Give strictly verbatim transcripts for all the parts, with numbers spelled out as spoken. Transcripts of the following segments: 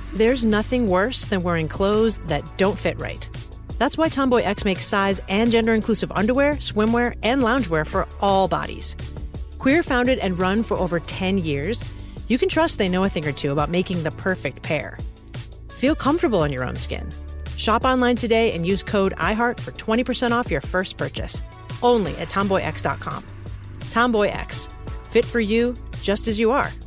There's nothing worse than wearing clothes that don't fit right. That's why Tomboy X makes size and gender-inclusive underwear, swimwear, and loungewear for all bodies. Queer founded and run for over ten years, you can trust they know a thing or two about making the perfect pair. Feel comfortable in your own skin. Shop online today and use code iHeart for twenty percent off your first purchase. Only at tomboy x dot com. Tomboy X. Fit for you, just as you are.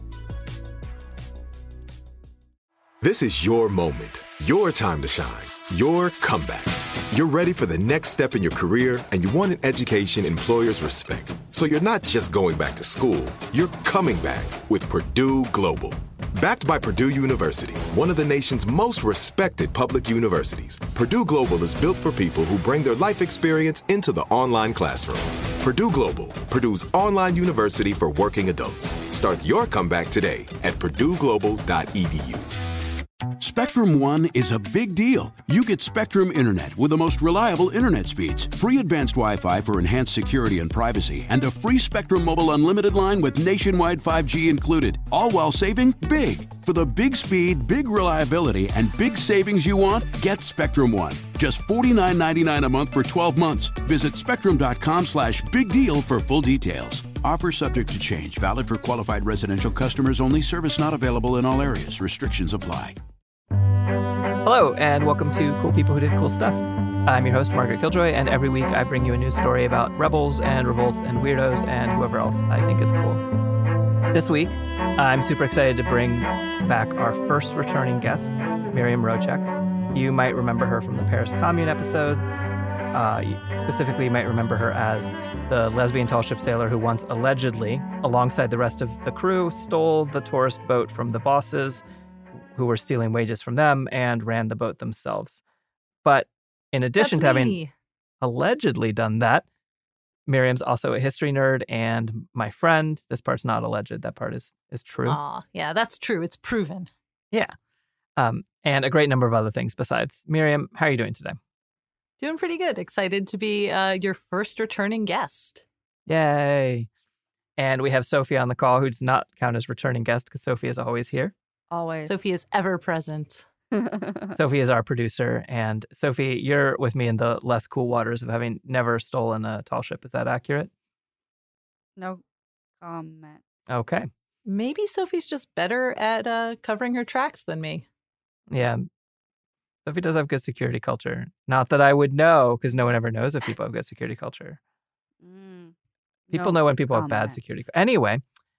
This is your moment, your time to shine, your comeback. You're ready for the next step in your career, and you want an education employers respect. So you're not just going back to school, you're coming back with Purdue Global. Backed by Purdue University, one of the nation's most respected public universities, Purdue Global is built for people who bring their life experience into the online classroom. Purdue Global, Purdue's online university for working adults. Start your comeback today at purdue global dot e d u. Spectrum One is a big deal. You get Spectrum Internet with the most reliable internet speeds, free advanced Wi-Fi for enhanced security and privacy, and a free Spectrum Mobile Unlimited line with nationwide five G included, all while saving big. For the big speed, big reliability, and big savings you want, get Spectrum One. Just forty-nine ninety-nine a month for twelve months. Visit spectrum.com slash big deal for full details. Offer subject to change. Valid for qualified residential customers only. Service not available in all areas. Restrictions apply. Hello, and welcome to Cool People Who Did Cool Stuff. I'm your host, Margaret Killjoy, and every week I bring you a news story about rebels and revolts and weirdos and whoever else I think is cool. This week, I'm super excited to bring back our first returning guest, Miriam Rochek. You might remember her from the Paris Commune episodes. Uh, specifically, you might remember her as the lesbian tall ship sailor who once allegedly, alongside the rest of the crew, stole the tourist boat from the bosses who were stealing wages from them and ran the boat themselves. But in addition That's to having me. allegedly done that, Miriam's also a history nerd and my friend. This part's not alleged. That part is is true. Aw, yeah, that's true. It's proven. Yeah. Um, and a great number of other things besides. Miriam, how are you doing today? Doing pretty good. Excited to be uh, your first returning guest. Yay. And we have Sophie on the call, who does not count as returning guest because Sophie is always here. Always. Sophie is ever present. Sophie is our producer. And Sophie, you're with me in the less cool waters of having never stolen a tall ship. Is that accurate? No comment. Okay. Maybe Sophie's just better at uh, covering her tracks than me. Yeah. Sophie does have good security culture. Not that I would know, because no one ever knows if people have good security culture. Mm, People no know when people have bad comment. security. Anyway,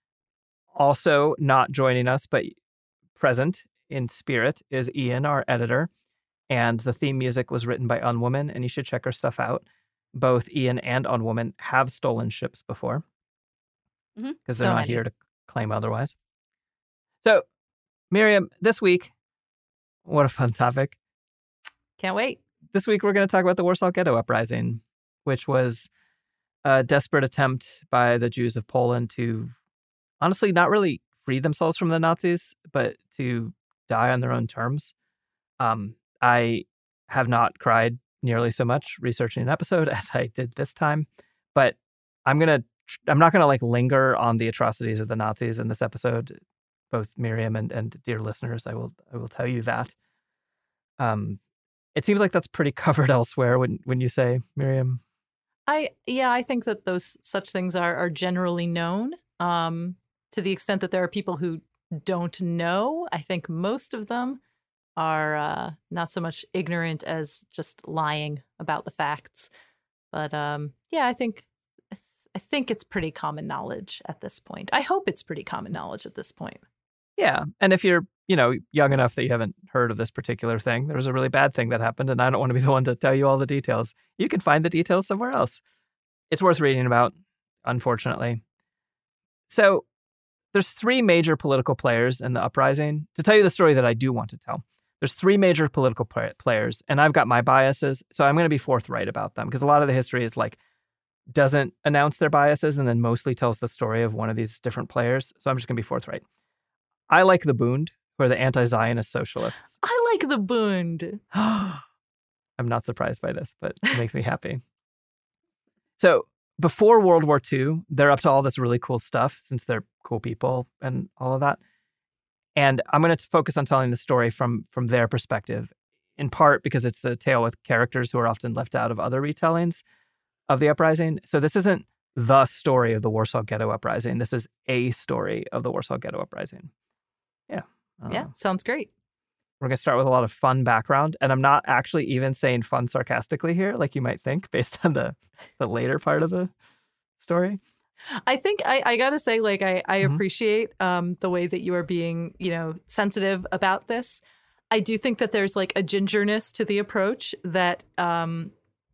also not joining us, but present in spirit is Ian, our editor. And the theme music was written by Unwoman, and you should check her stuff out. Both Ian and Unwoman have stolen ships before because Mhm. they're So not many. here to claim otherwise. So, Miriam, this week, what a fun topic. Can't wait. This week, we're going to talk about the Warsaw Ghetto Uprising, which was a desperate attempt by the Jews of Poland to honestly not really free themselves from the Nazis, but to die on their own terms. Um, I have not cried nearly so much researching an episode as I did this time, but I'm gonna I'm not gonna like linger on the atrocities of the Nazis in this episode. Both Miriam and, and dear listeners, I will I will tell you that. Um, it seems like that's pretty covered elsewhere. When when you say, Miriam? I yeah, I think that those such things are are generally known. Um, to the extent that there are people who don't know, I think most of them are uh, not so much ignorant as just lying about the facts. But um, yeah, I think I, th- I think it's pretty common knowledge at this point. I hope it's pretty common knowledge at this point. Yeah, and if you're you know young enough that you haven't heard of this particular thing, there was a really bad thing that happened, and I don't want to be the one to tell you all the details. You can find the details somewhere else. It's worth reading about, unfortunately. So there's three major political players in the uprising. To tell you the story that I do want to tell, there's three major political pl- players, and I've got my biases, so I'm going to be forthright about them, because a lot of the history is like, doesn't announce their biases and then mostly tells the story of one of these different players. So I'm just going to be forthright. I like the Bund, who are the anti-Zionist socialists. I like the Bund. I'm not surprised by this, but it makes me happy. So before World War Two, they're up to all this really cool stuff since they're cool people and all of that. And I'm going to focus on telling the story from from their perspective, in part because it's a tale with characters who are often left out of other retellings of the uprising. So this isn't the story of the Warsaw Ghetto Uprising. This is a story of the Warsaw Ghetto Uprising. Yeah. Uh, Yeah, sounds great. We're going to start with a lot of fun background. And I'm not actually even saying fun sarcastically here, like you might think, based on the, the later part of the story. I think I, I got to say, like, I, I Mhm. appreciate um, the way that you are being, you know, sensitive about this. I do think that there's like a gingerness to the approach that um,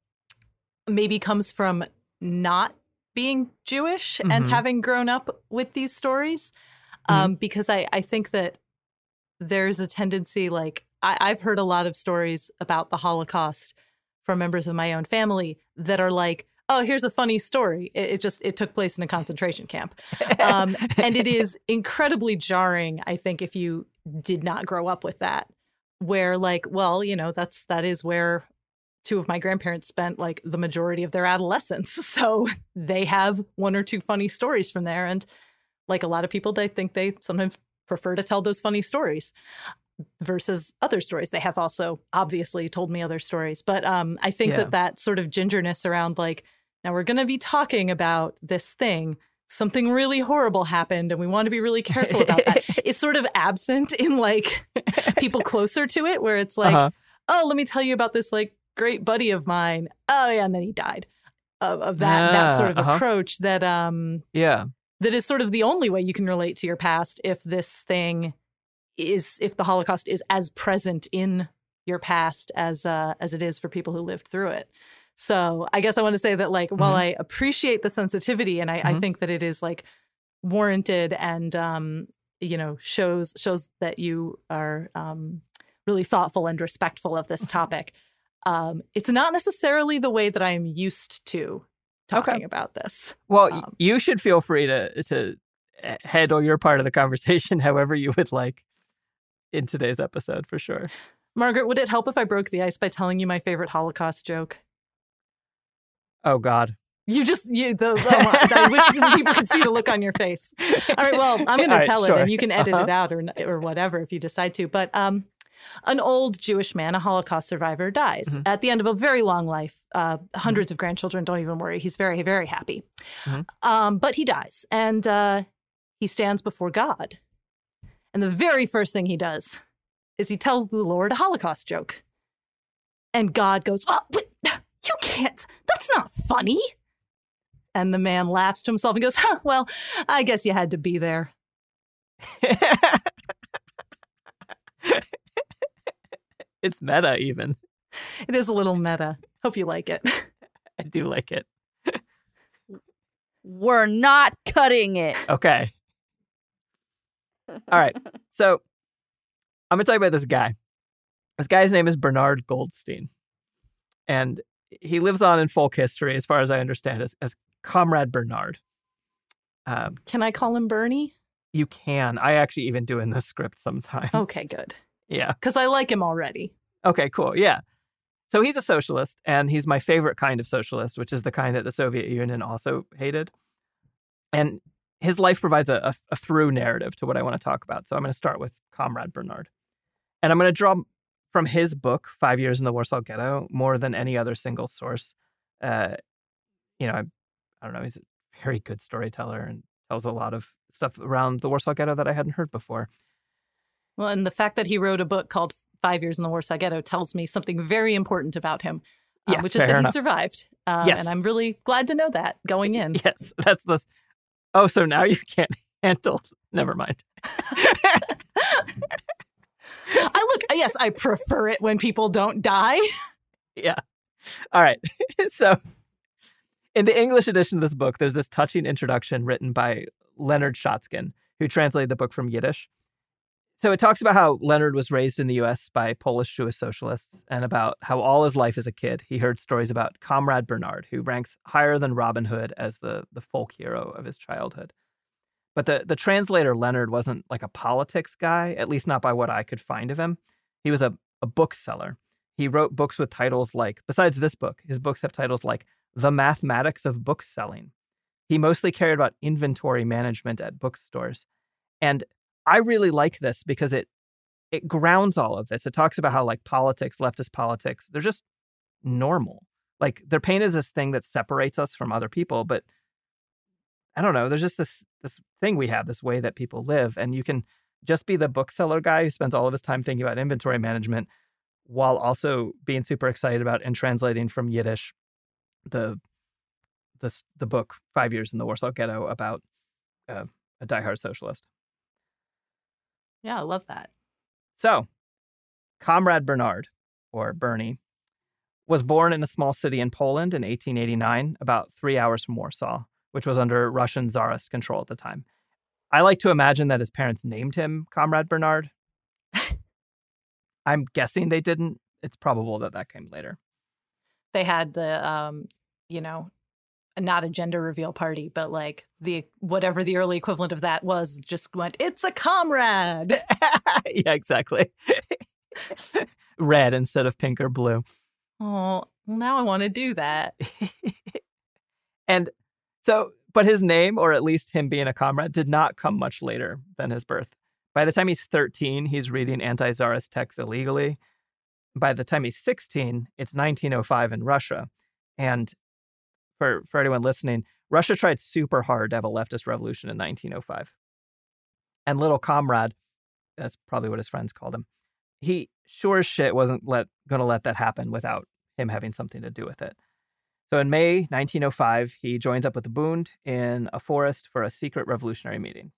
maybe comes from not being Jewish and Mhm. having grown up with these stories. Um, because I, I think that there's a tendency, like, I, I've heard a lot of stories about the Holocaust from members of my own family that are like, oh, here's a funny story. It, it just, it took place in a concentration camp. Um, and it is incredibly jarring, I think, if you did not grow up with that, where like, well, you know, that's, that is where two of my grandparents spent like the majority of their adolescence. So they have one or two funny stories from there. And like a lot of people, they think they sometimes prefer to tell those funny stories versus other stories. They have also obviously told me other stories. But um, I think Yeah. that that sort of gingerness around like, now we're going to be talking about this thing. Something really horrible happened and we want to be really careful about that. It's sort of absent in like people closer to it where it's like, Uh-huh. oh, let me tell you about this like great buddy of mine. Oh yeah, and then he died. Of, of that that sort of Ah, uh-huh. approach that um Yeah. that is sort of the only way you can relate to your past if this thing is, if the Holocaust is as present in your past as uh, as it is for people who lived through it. So I guess I want to say that, like, while Mhm. I appreciate the sensitivity and I, I Mhm. think that it is like warranted and um, you know, shows shows that you are um, really thoughtful and respectful of this topic. Um, it's not necessarily the way that I am used to talking Okay. about this. Well, y- Um, you should feel free to to uh, handle your part of the conversation however you would like in today's episode, for sure. Margaret, would it help if I broke the ice by telling you my favorite Holocaust joke? Oh, God. You just, you, the, the I wish people could see the look on your face. All right, well, I'm going All to right, tell sure. it and you can edit Uh-huh. it out or or whatever if you decide to. But um, an old Jewish man, a Holocaust survivor, dies Mhm. at the end of a very long life. Uh, hundreds of grandchildren, don't even worry. He's very, very happy. Mhm. Um, but he dies and uh, he stands before God. And the very first thing he does is he tells the Lord a Holocaust joke. And God goes, oh, but you can't, that's not funny. And the man laughs to himself and goes, huh, well, I guess you had to be there. It's meta, even. It is a little meta. Hope you like it. I do like it. We're not cutting it. Okay. All right. So I'm going to tell you about this guy. This guy's name is Bernard Goldstein. And he lives on in folk history, as far as I understand, as, as Comrade Bernard. Um, Can I call him Bernie? you can. I actually even do in the script sometimes. Okay, good. Yeah. Because I like him already. Okay, cool. Yeah. So he's a socialist, and he's my favorite kind of socialist, which is the kind that the Soviet Union also hated. And his life provides a, a, a through narrative to what I want to talk about. So I'm going to start with Comrade Bernard. And I'm going to draw from his book, Five Years in the Warsaw Ghetto, more than any other single source. Uh, you know, I, I don't know, he's a very good storyteller and tells a lot of stuff around the Warsaw Ghetto that I hadn't heard before. Well, and the fact that he wrote a book called Five Years in the Warsaw Ghetto tells me something very important about him, um, Yeah, which is fair that he enough. survived. Uh, Yes. And I'm really glad to know that going in. Yes, that's the... Oh, so now you can't handle... Never mind. I look, yes, I prefer it when people don't die. Yeah. All right. So in the English edition of this book, there's this touching introduction written by Leonard Shotskin, who translated the book from Yiddish. So it talks about how Leonard was raised in the U S by Polish Jewish socialists and about how all his life as a kid, he heard stories about Comrade Bernard, who ranks higher than Robin Hood as the, the folk hero of his childhood. But the, the translator, Leonard, wasn't like a politics guy, at least not by what I could find of him. He was a, a bookseller. He wrote books with titles like, besides this book, his books have titles like The Mathematics of Bookselling. He mostly cared about inventory management at bookstores. And I really like this because it it grounds all of this. It talks about how like politics, leftist politics, they're just normal. Like they're painted as this thing that separates us from other people, but I don't know. There's just this this thing we have, this way that people live, and you can just be the bookseller guy who spends all of his time thinking about inventory management while also being super excited about and translating from Yiddish the the the book Five Years in the Warsaw Ghetto about uh, a diehard socialist. Yeah, I love that. So, Comrade Bernard, or Bernie, was born in a small city in Poland in eighteen eighty-nine, about three hours from Warsaw, which was under Russian Tsarist control at the time. I like to imagine that his parents named him Comrade Bernard. I'm guessing they didn't. It's probable that that came later. They had the, um, you know, not a gender reveal party, but like the whatever the early equivalent of that was, just went, it's a comrade. Yeah, exactly. Red instead of pink or blue. Oh, now I want to do that. And so, but his name, or at least him being a comrade, did not come much later than his birth. By the time he's thirteen, he's reading anti-Tsarist texts illegally. By the time he's sixteen, it's nineteen oh five in Russia. And for, for anyone listening, Russia tried super hard to have a leftist revolution in nineteen oh five. And little comrade, that's probably what his friends called him, he sure as shit wasn't let going to let that happen without him having something to do with it. So in May nineteen oh five, he joins up with the Bund in a forest for a secret revolutionary meeting.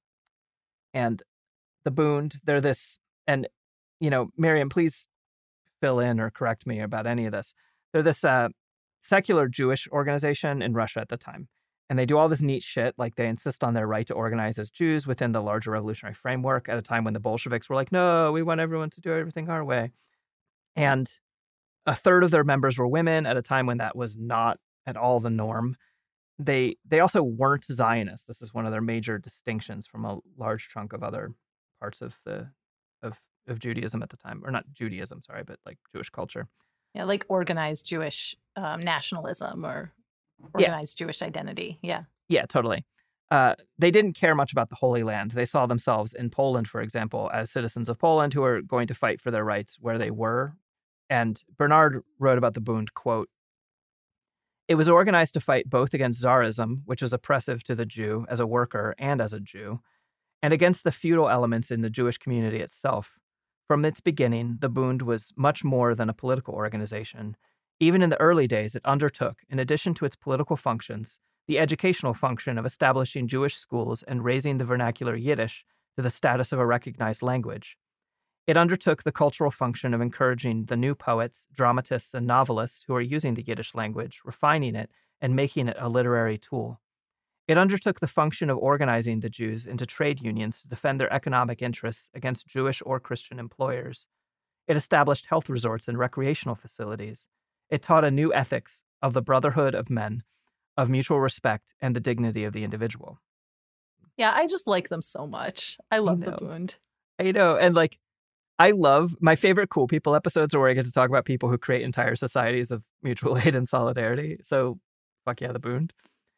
And the Bund, they're this, and, you know, Miriam, please fill in or correct me about any of this. They're this uh, secular Jewish organization in Russia at the time. And they do all this neat shit, like they insist on their right to organize as Jews within the larger revolutionary framework at a time when the Bolsheviks were like, no, we want everyone to do everything our way. And a third of their members were women at a time when that was not at all the norm. They they also weren't Zionists. This is one of their major distinctions from a large chunk of other parts of the of of Judaism at the time, or not Judaism, sorry, but like Jewish culture. Yeah, like organized Jewish um, nationalism or organized yeah. Jewish identity. Yeah. Yeah, totally. Uh, they didn't care much about the Holy Land. They saw themselves in Poland, for example, as citizens of Poland who were going to fight for their rights where they were. And Bernard wrote about the Bund, quote, "It was organized to fight both against Tsarism, which was oppressive to the Jew as a worker and as a Jew, and against the feudal elements in the Jewish community itself. From its beginning, the Bund was much more than a political organization. Even in the early days, it undertook, in addition to its political functions, the educational function of establishing Jewish schools and raising the vernacular Yiddish to the status of a recognized language. It undertook the cultural function of encouraging the new poets, dramatists, and novelists who are using the Yiddish language, refining it, and making it a literary tool. It undertook the function of organizing the Jews into trade unions to defend their economic interests against Jewish or Christian employers. It established health resorts and recreational facilities. It taught a new ethics of the brotherhood of men, of mutual respect, and the dignity of the individual." Yeah, I just like them so much. I love the Bund. I know. And like, I love my favorite Cool People episodes are where I get to talk about people who create entire societies of mutual aid and solidarity. So fuck yeah, the Bund.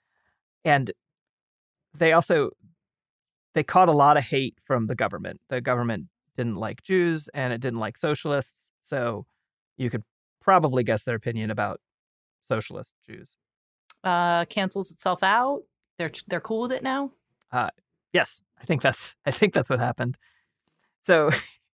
And they also, they caught a lot of hate from the government. The government didn't like Jews and it didn't like socialists. So you could probably guess their opinion about socialist Jews. Uh, cancels itself out. They're they're cool with it now. Uh, yes, I think that's I think that's what happened. So,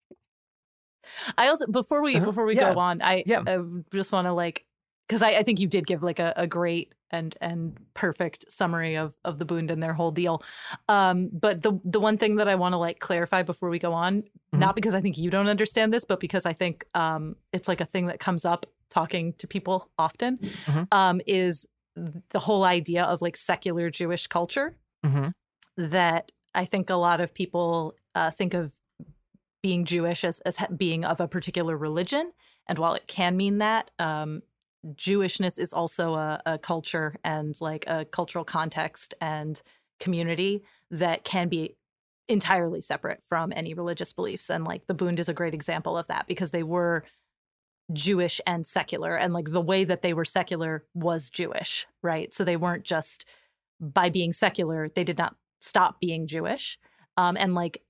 I also before we uh-huh. before we yeah. go on, I, yeah. I just want to like because I, I think you did give like a, a great and and perfect summary of of the Bund and their whole deal. Um, but the the one thing that I want to like clarify before we go on, mm-hmm. not because I think you don't understand this, but because I think um, it's like a thing that comes up talking to people often, mm-hmm. um, is the whole idea of like secular Jewish culture mm-hmm. that I think a lot of people uh, think of being Jewish as, as being of a particular religion. And while it can mean that, um, Jewishness is also a, a culture and like a cultural context and community that can be entirely separate from any religious beliefs. And like the Bund is a great example of that because they were Jewish and secular, and like the way that they were secular was Jewish, right? So they weren't just by being secular, they did not stop being Jewish. Um, and like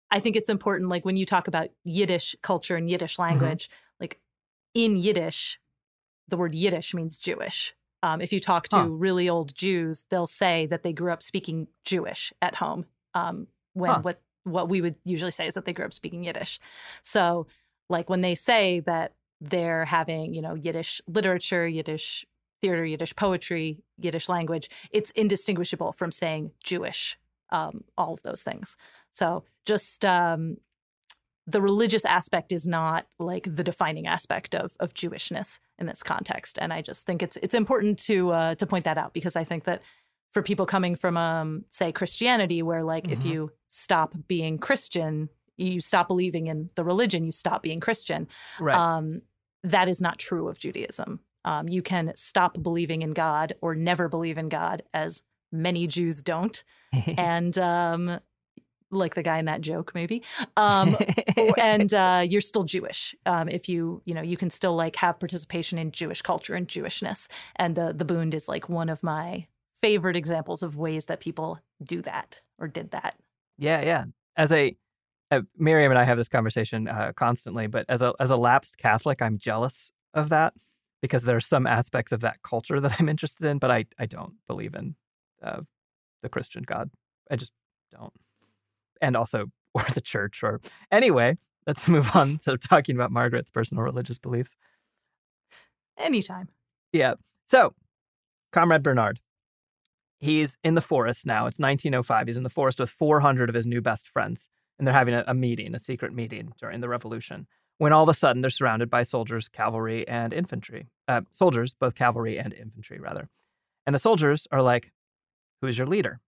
I think it's important, like when you talk about Yiddish culture and Yiddish language, mm-hmm. like in Yiddish, the word Yiddish means Jewish. Um, if you talk to huh. really old Jews, they'll say that they grew up speaking Jewish at home. Um, when huh. what what we would usually say is that they grew up speaking Yiddish. So, like when they say that they're having, you know, Yiddish literature, Yiddish theater, Yiddish poetry, Yiddish language, it's indistinguishable from saying Jewish, um, all of those things. So just um, the religious aspect is not like the defining aspect of of Jewishness in this context. And I just think it's it's important to uh, to point that out, because I think that for people coming from, um, say, Christianity, where like mm-hmm. if you stop being Christian, you stop believing in the religion, you stop being Christian. Right. Um, that is not true of Judaism. Um, you can stop believing in God or never believe in God, as many Jews don't. and um, like the guy in that joke, maybe. Um, and uh, you're still Jewish. Um, if you, you know, you can still like have participation in Jewish culture and Jewishness. And the, the Bund is like one of my favorite examples of ways that people do that or did that. Yeah, yeah. As a Uh, Miriam and I have this conversation uh, constantly, but as a as a lapsed Catholic, I'm jealous of that, because there are some aspects of that culture that I'm interested in, but I, I don't believe in uh, the Christian God. I just don't. And also, or the church, or anyway, let's move on to talking about Margaret's personal religious beliefs. Anytime. Yeah. So, Comrade Bernard, he's in the forest now. It's nineteen oh five. He's in the forest with four hundred of his new best friends. And they're having a, a meeting, a secret meeting during the revolution, when all of a sudden they're surrounded by soldiers, cavalry, and infantry. Uh, soldiers, both cavalry and infantry, rather. And the soldiers are like, who is your leader?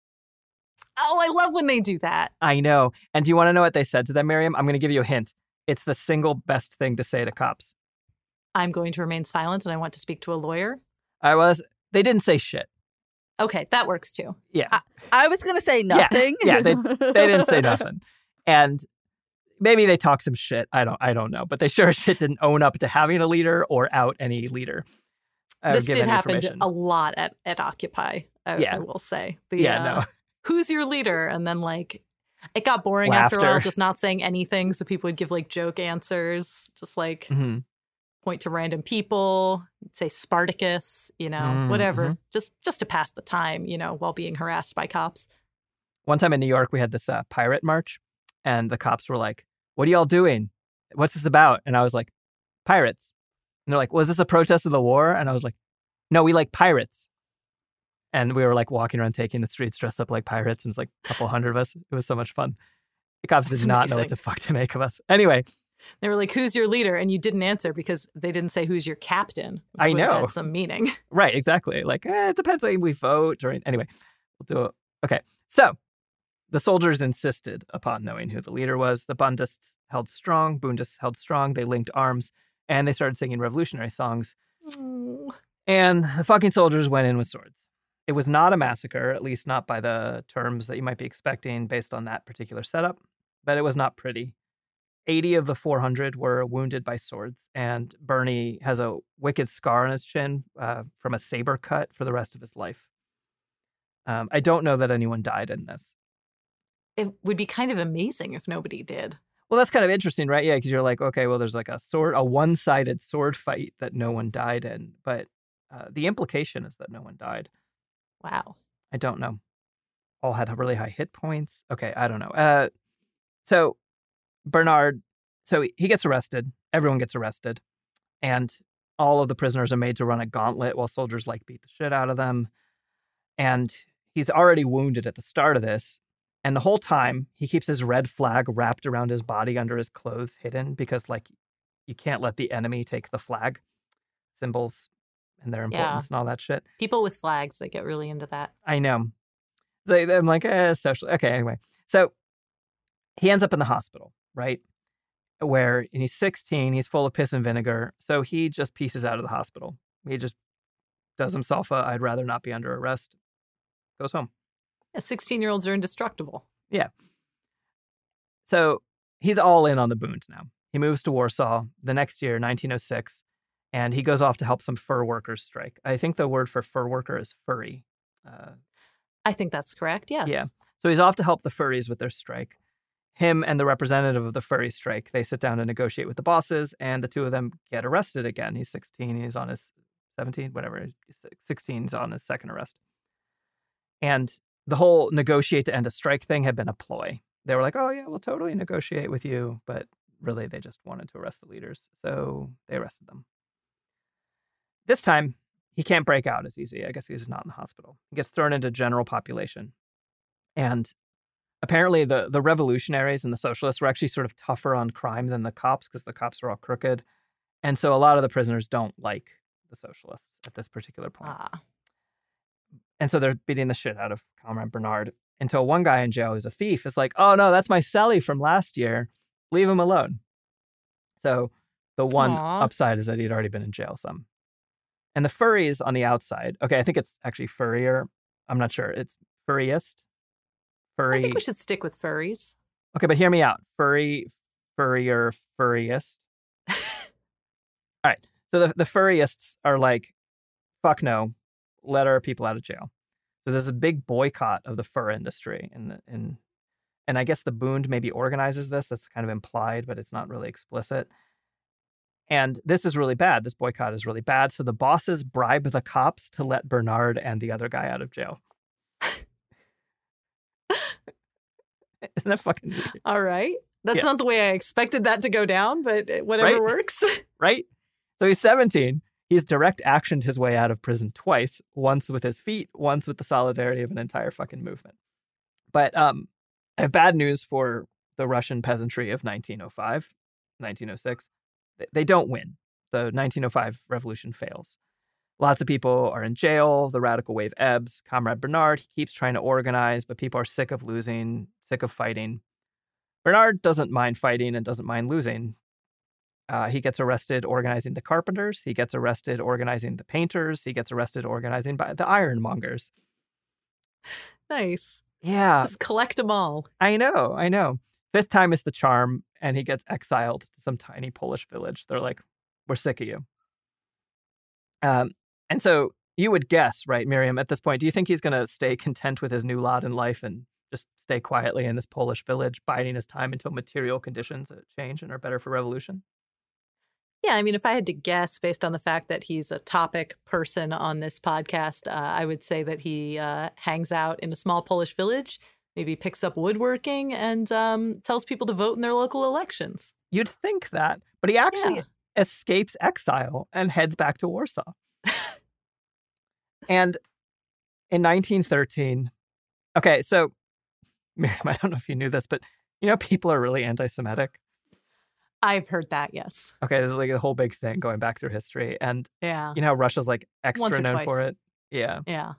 Oh, I love when they do that. I know. And do you want to know what they said to them, Miriam? I'm going to give you a hint. It's the single best thing to say to cops. I'm going to remain silent and I want to speak to a lawyer. I was. They didn't say shit. Okay, that works too. Yeah. I, I was going to say nothing. Yeah, yeah they, they didn't say nothing. And maybe they talk some shit. I don't I don't know. But they sure as shit didn't own up to having a leader or out any leader. This did happen a lot at, at Occupy, I, yeah. I will say. The, yeah, uh, no. Who's your leader? And then, like, it got boring Laughter. after a while, just not saying anything. So people would give, like, joke answers, just, like, mm-hmm. point to random people, say Spartacus, you know, mm-hmm. whatever. Just, just to pass the time, you know, while being harassed by cops. One time in New York, we had this uh, pirate march. And the cops were like, what are y'all doing? What's this about? And I was like, pirates. And they're like, was this a protest of the war? And I was like, no, we like pirates. And we were like walking around taking the streets dressed up like pirates. And it was like a couple hundred of us. It was so much fun. The cops That's did not amazing. know what the fuck to make of us. Anyway. They were like, who's your leader? And you didn't answer because they didn't say who's your captain. Which I know. Had some meaning. Right, exactly. Like, eh, it depends on we vote. Or anyway, we'll do it. Okay, so. The soldiers insisted upon knowing who the leader was. The Bundists held strong. Bundists held strong. They linked arms, and they started singing revolutionary songs. Oh. And the fucking soldiers went in with swords. It was not a massacre, at least not by the terms that you might be expecting based on that particular setup, but it was not pretty. eighty of the four hundred were wounded by swords, and Bernie has a wicked scar on his chin uh, from a saber cut for the rest of his life. Um, I don't know that anyone died in this. It would be kind of amazing if nobody did. Well, that's kind of interesting, right? Yeah, because you're like, okay, well, there's like a sword, a one-sided sword fight that no one died in, but uh, the implication is that no one died. Wow. I don't know. All had really high hit points. Okay, I don't know. Uh, so Bernard, so he gets arrested. Everyone gets arrested, and all of the prisoners are made to run a gauntlet while soldiers like beat the shit out of them. And he's already wounded at the start of this. And the whole time, he keeps his red flag wrapped around his body under his clothes, hidden, because, like, you can't let the enemy take the flag. Symbols and their importance yeah. and all that shit. People with flags, they get really into that. I know. So I'm like, eh, social. Okay, anyway. So he ends up in the hospital, right? Where and he's sixteen, he's full of piss and vinegar. So he just pieces out of the hospital. He just does himself a, I'd rather not be under arrest, goes home. Yeah, sixteen-year-olds are indestructible. Yeah. So he's all in on the Bund now. He moves to Warsaw the next year, nineteen oh six, and he goes off to help some fur workers strike. I think the word for fur worker is furry. Uh, I think that's correct, yes. Yeah. So he's off to help the furries with their strike. him and the representative of the furry strike, they sit down to negotiate with the bosses, and the two of them get arrested again. He's sixteen, he's on his seventeen, whatever, sixteen, he's on his second arrest. And the whole negotiate to end a strike thing had been a ploy. They were like, oh yeah, we'll totally negotiate with you, but really they just wanted to arrest the leaders, so they arrested them. This time, he can't break out as easy. I guess he's not in the hospital. He gets thrown into general population. And apparently the, the revolutionaries and the socialists were actually sort of tougher on crime than the cops because the cops are all crooked. And so a lot of the prisoners don't like the socialists at this particular point. Ah. And so they're beating the shit out of Comrade Bernard until one guy in jail who's a thief is like, oh, no, that's my cellie from last year. Leave him alone. So the one Aww. upside is that he'd already been in jail some. And the furries on the outside. Okay, I think it's actually furrier. I'm not sure. It's furriest. Furry. I think we should stick with furries. Okay, but hear me out. Furry, furrier, furriest. All right. So the, the furriists are like, fuck no, let our people out of jail. So there's a big boycott of the fur industry. In, in, and I guess the Bund maybe organizes this. That's kind of implied, but it's not really explicit. And this is really bad. This boycott is really bad. So the bosses bribe the cops to let Bernard and the other guy out of jail. Isn't that fucking weird? All right. That's Yeah. not the way I expected that to go down, but whatever Right? works. Right? So he's seventeen. He's direct actioned his way out of prison twice, once with his feet, once with the solidarity of an entire fucking movement. But um, I have bad news for the Russian peasantry of nineteen oh five, nineteen oh six. They don't win. The nineteen oh five revolution fails. Lots of people are in jail. The radical wave ebbs. Comrade Bernard, he keeps trying to organize, but people are sick of losing, sick of fighting. Bernard doesn't mind fighting and doesn't mind losing. Uh, he gets arrested organizing the carpenters. He gets arrested organizing the painters. He gets arrested organizing by the ironmongers. Nice. Yeah, Just collect them all. I know, I know. Fifth time is the charm, and he gets exiled to some tiny Polish village. They're like, we're sick of you. Um, and so you would guess, right, Miriam, at this point, do you think he's going to stay content with his new lot in life and just stay quietly in this Polish village, biding his time until material conditions change and are better for revolution? Yeah, I mean, if I had to guess based on the fact that he's a topic person on this podcast, uh, I would say that he uh, hangs out in a small Polish village, maybe picks up woodworking, and um, tells people to vote in their local elections. You'd think that, but he actually Yeah. escapes exile and heads back to Warsaw. And in nineteen thirteen, okay, so Miriam, I don't know if you knew this, but you know, people are really anti-Semitic. I've heard that, yes. Okay, this is like a whole big thing going back through history. And Yeah. you know how Russia's like extra Once or known twice. for it? Yeah. Yeah.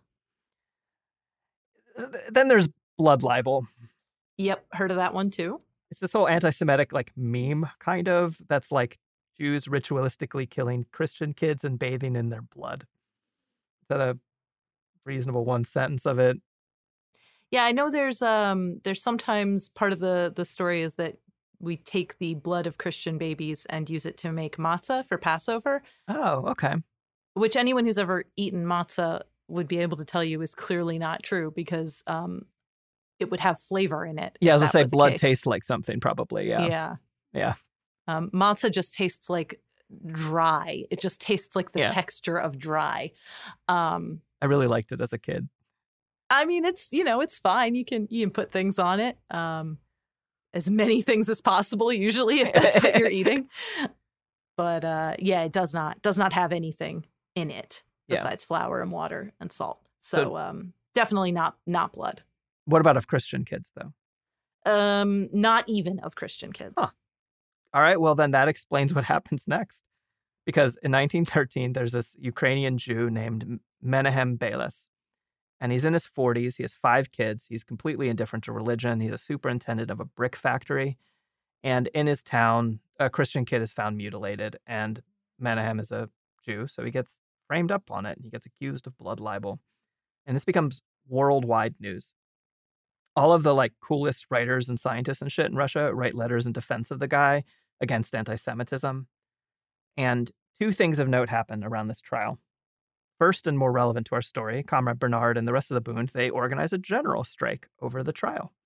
Then there's blood libel. Yep. Heard of that one too. It's this whole anti-Semitic like meme kind of that's like Jews ritualistically killing Christian kids and bathing in their blood. Is that a reasonable one sentence of it? Yeah, I know there's um there's sometimes part of the the story is that we take the blood of Christian babies and use it to make matzah for Passover, Oh, okay. which anyone who's ever eaten matzah would be able to tell you is clearly not true because um it would have flavor in it. Yeah, I if was gonna that say were the blood case. tastes like something probably. Yeah. Yeah. Yeah. Um, matzah just tastes like dry. It just tastes like the Yeah. texture of dry. Um, I really liked it as a kid. I mean, it's, you know, it's fine. You can you can put things on it. Um, as many things as possible, usually, if that's what you're eating. But uh, yeah, it does not does not have anything in it Yeah. besides flour and water and salt. So, So- um, definitely not not blood. What about of Christian kids though? Um, not even of Christian kids. Huh. All right, well, then that explains what happens next. Because in nineteen thirteen, there's this Ukrainian Jew named Menahem Beilis. And he's in his forties. He has five kids. He's completely indifferent to religion. He's a superintendent of a brick factory. And in his town, a Christian kid is found mutilated. And Menahem is a Jew, so he gets framed up on it. He gets accused of blood libel. And this becomes worldwide news. All of the like coolest writers and scientists and shit in Russia write letters in defense of the guy against anti-Semitism. And two things of note happen around this trial. First, and more relevant to our story, Comrade Bernard and the rest of the Bund, they organize a general strike over the trial.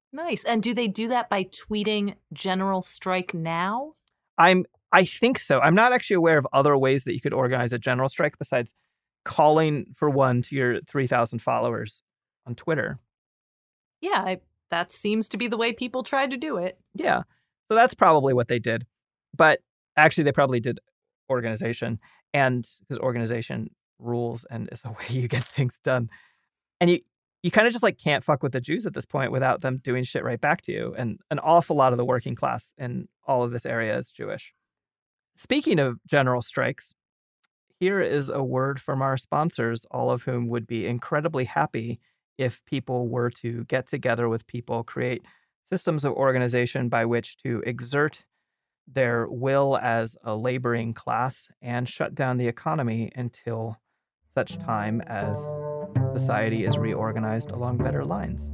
Nice. And do they do that by tweeting General Strike now? I'm, I think so. I'm not actually aware of other ways that you could organize a general strike besides calling for one to your three thousand followers on Twitter. Yeah, I, that seems to be the way people try to do it. Yeah. So that's probably what they did. But actually, they probably did organization, and because organization rules and is a way you get things done. And you, you kind of just like can't fuck with the Jews at this point without them doing shit right back to you. And an awful lot of the working class in all of this area is Jewish. Speaking of general strikes, here is a word from our sponsors, all of whom would be incredibly happy if people were to get together with people, create systems of organization by which to exert their will as a laboring class and shut down the economy until such time as society is reorganized along better lines.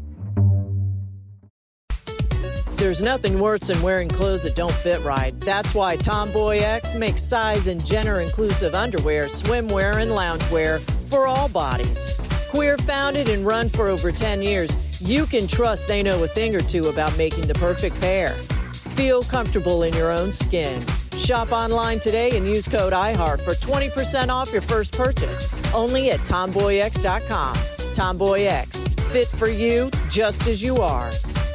There's nothing worse than wearing clothes that don't fit right. That's why Tomboy X makes size and gender-inclusive underwear, swimwear, and loungewear for all bodies. Queer founded and run for over ten years, you can trust they know a thing or two about making the perfect pair. Feel comfortable in your own skin. Shop online today and use code iHeart for twenty percent off your first purchase. Only at tomboy x dot com. Tomboy X, fit for you just as you are.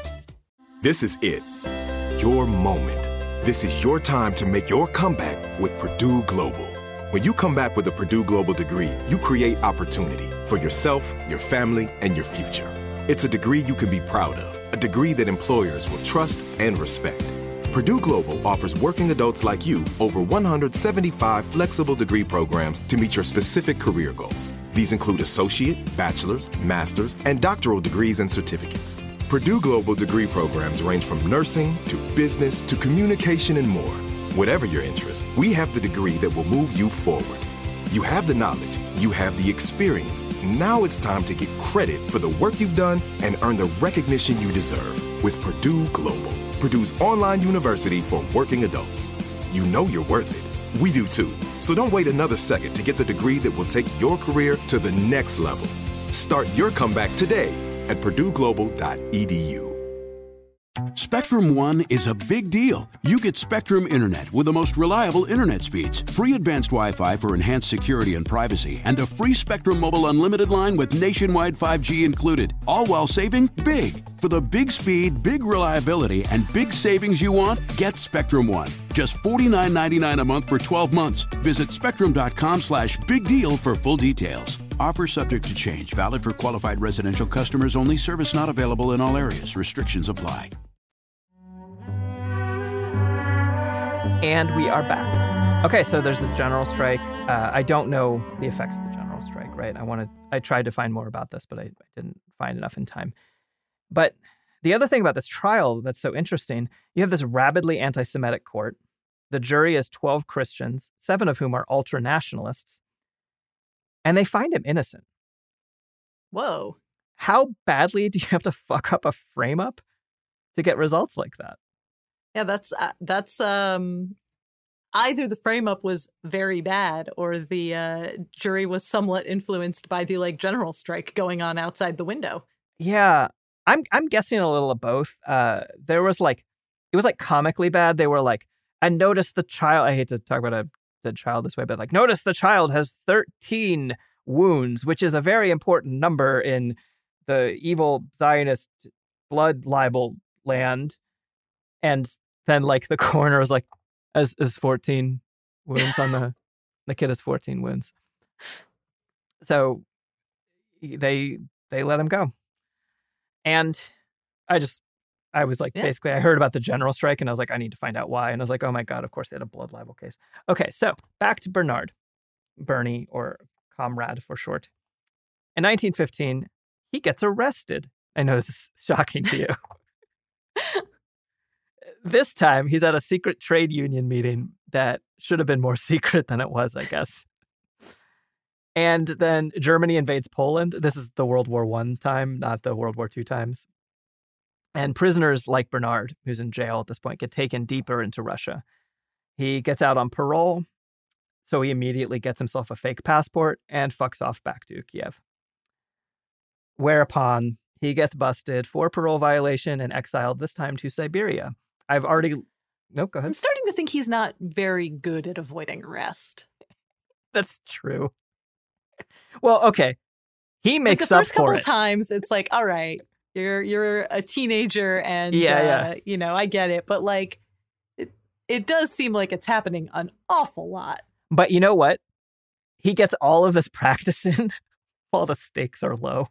This is it. Your moment. This is your time to make your comeback with Purdue Global. When you come back with a Purdue Global degree, you create opportunity for yourself, your family, and your future. It's a degree you can be proud of, a degree that employers will trust and respect. Purdue Global offers working adults like you over one hundred seventy-five flexible degree programs to meet your specific career goals. These include associate, bachelor's, master's, and doctoral degrees and certificates. Purdue Global degree programs range from nursing to business to communication and more. Whatever your interest, we have the degree that will move you forward. You have the knowledge, you have the experience. Now it's time to get credit for the work you've done and earn the recognition you deserve with Purdue Global, Purdue's online university for working adults. You know you're worth it. We do too. So don't wait another second to get the degree that will take your career to the next level. Start your comeback today at purdue global dot e d u. Spectrum One is a big deal. You get Spectrum Internet with the most reliable internet speeds, free advanced Wi-Fi for enhanced security and privacy, and a free Spectrum Mobile unlimited line with nationwide five G included, all while saving big. For the big speed, big reliability, and big savings you want, get Spectrum One. Just forty-nine ninety-nine a month for twelve months. Visit spectrum.com slash big deal for full details. Offer subject to change. Valid for qualified residential customers only. Service not available in all areas. Restrictions apply. And we are back. Okay, so there's this general strike. Uh, I don't know the effects of the general strike, right? I wanted, I tried to find more about this, but I, I didn't find enough in time. But the other thing about this trial that's so interesting, you have this rabidly anti-Semitic court. The jury is twelve Christians, seven of whom are ultra-nationalists, and they find him innocent. Whoa. How badly do you have to fuck up a frame-up to get results like that? Yeah, that's uh, that's um, either the frame up was very bad or the uh, jury was somewhat influenced by the like general strike going on outside the window. Yeah, I'm I'm guessing a little of both. Uh, there was like it was like comically bad. They were like, and notice the child. I hate to talk about a dead child this way, but like, notice the child has thirteen wounds, which is a very important number in the evil Zionist blood libel land. And then, like, the coroner was like, as is fourteen wounds on the, the kid has fourteen wounds. So they, they let him go. And I just, I was like, yeah. basically, I heard about the general strike and I was like, I need to find out why. And I was like, oh my God, of course they had a blood libel case. Okay, so back to Bernard, Bernie, or Comrade for short. In nineteen fifteen, he gets arrested. I know this is shocking to you. This time, he's at a secret trade union meeting that should have been more secret than it was, I guess. And then Germany invades Poland. This is the World War One time, not the World War Two times. And prisoners like Bernard, who's in jail at this point, get taken deeper into Russia. He gets out on parole, so he immediately gets himself a fake passport and fucks off back to Kiev. Whereupon he gets busted for parole violation and exiled, this time to Siberia. I've already... No, go ahead. I'm starting to think he's not very good at avoiding arrest. That's true. Well, okay. He makes like the up first couple for of it. times, it's like, all right, you're you're a teenager and, Yeah, uh, yeah. you know, I get it. But like, it, it does seem like it's happening an awful lot. But you know what? He gets all of this practice in while the stakes are low.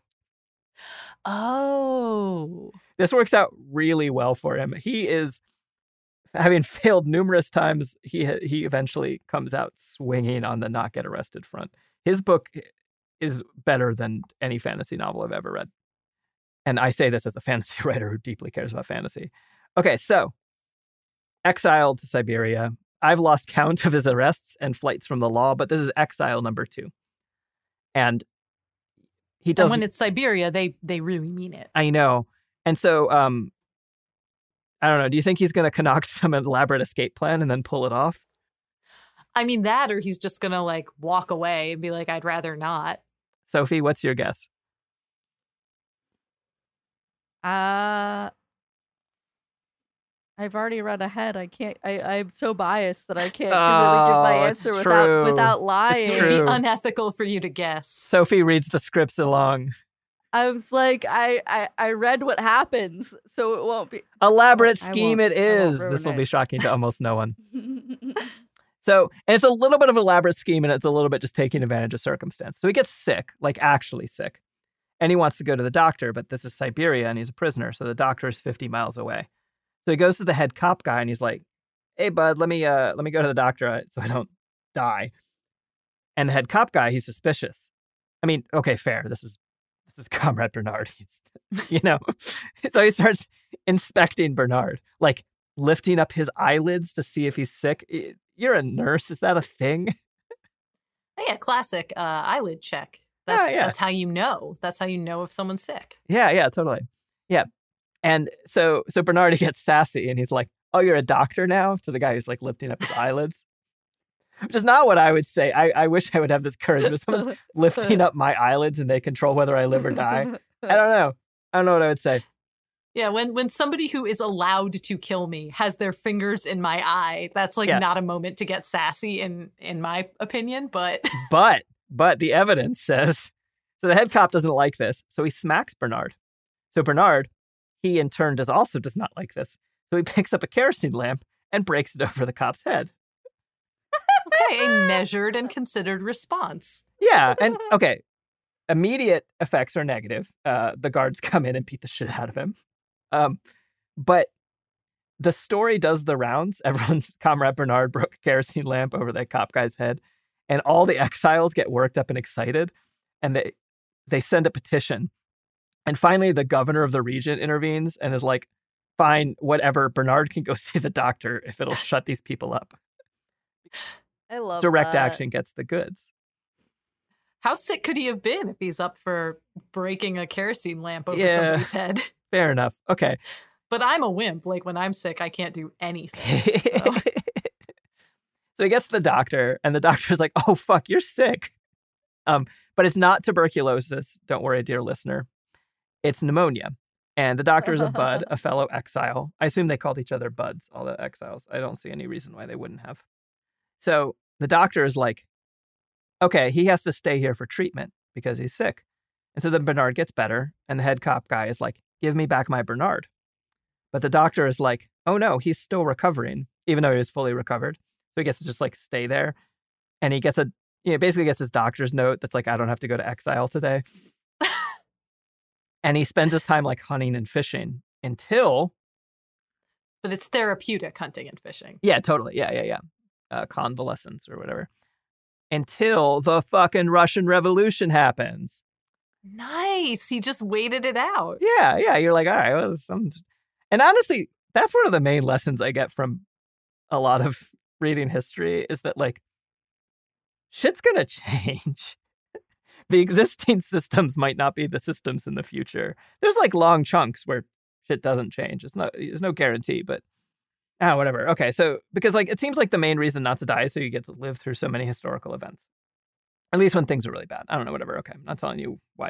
Oh. This works out really well for him. He is, having failed numerous times, he he eventually comes out swinging on the not get arrested front. His book is better than any fantasy novel I've ever read. And I say this as a fantasy writer who deeply cares about fantasy. Okay, so exiled to Siberia. I've lost count of his arrests and flights from the law, but this is exile number two. And he does. And when it's Siberia, they they really mean it. I know. And so, um, I don't know. Do you think he's going to concoct some elaborate escape plan and then pull it off? I mean, that, or he's just going to like walk away and be like, I'd rather not. Sophie, what's your guess? Uh, I've already read ahead. I can't. I, I'm so biased that I can't really give my Oh, answer it's without true. without It's lying. It would true. be unethical for you to guess. Sophie reads the scripts along. I was like, I, I I read what happens, so it won't be. Elaborate I scheme won't- it I won't is. ruin This will it. be shocking to almost no one. So, and it's a little bit of elaborate scheme, and it's a little bit just taking advantage of circumstance. So he gets sick, like actually sick. And he wants to go to the doctor, but this is Siberia, and he's a prisoner, so the doctor is fifty miles away. So he goes to the head cop guy, and he's like, hey, bud, let me uh, let me go to the doctor uh, so I don't die. And the head cop guy, he's suspicious. I mean, okay, fair. This is this is Comrade Bernard. He's, you know, so he starts inspecting Bernard, like lifting up his eyelids to see if he's sick. You're a nurse. Is that a thing? Oh, yeah, classic uh, eyelid check. That's, yeah. that's how you know. That's how you know if someone's sick. Yeah, yeah, totally. Yeah. And so so Bernard he gets sassy and he's like, oh, you're a doctor now? To the guy who's like lifting up his eyelids. Which is not what I would say. I, I wish I would have this courage. But if someone's lifting up my eyelids and they control whether I live or die, I don't know. I don't know what I would say. Yeah, when when somebody who is allowed to kill me has their fingers in my eye, that's like Yeah. not a moment to get sassy in in my opinion, but But, but the evidence says, so the head cop doesn't like this. So he smacks Bernard. So Bernard, he in turn does also does not like this. So he picks up a kerosene lamp and breaks it over the cop's head. okay, a measured and considered response. Yeah. And okay, immediate effects are negative. Uh, the guards come in and beat the shit out of him. Um, but the story does the rounds. Everyone, Comrade Bernard broke a kerosene lamp over that cop guy's head, and all the exiles get worked up and excited, and they they send a petition. And finally, the governor of the region intervenes and is like, fine, whatever, Bernard can go see the doctor if it'll shut these people up. I love Direct that. action gets the goods. How sick could he have been if he's up for breaking a kerosene lamp over Yeah. somebody's head? Fair enough. Okay. But I'm a wimp. Like when I'm sick, I can't do anything. So he gets to the doctor, and the doctor's like, oh, fuck, you're sick. Um, but it's not tuberculosis. Don't worry, dear listener. It's pneumonia. And the doctor is a bud, a fellow exile. I assume they called each other buds, all the exiles. I don't see any reason why they wouldn't have. So the doctor is like, okay, he has to stay here for treatment because he's sick. And so then Bernard gets better, and the head cop guy is like, give me back my Bernard. But the doctor is like, oh no, he's still recovering, even though he was fully recovered. So he gets to just like stay there. And he gets a, you know, basically gets his doctor's note that's like, I don't have to go to exile today. And he spends his time like hunting and fishing until. But it's therapeutic hunting and fishing. Yeah, totally. Yeah, yeah, yeah. Uh, convalescence or whatever. Until the fucking Russian Revolution happens. Nice. He just waited it out. Yeah, yeah. You're like, all right, well, some. And honestly, that's one of the main lessons I get from a lot of reading history is that like shit's gonna change. The existing systems might not be the systems in the future. There's like long chunks where shit doesn't change. It's not, there's no guarantee, but ah, whatever. Okay, so because like it seems like the main reason not to die is so you get to live through so many historical events. At least when things are really bad. I don't know, whatever. Okay, I'm not telling you why to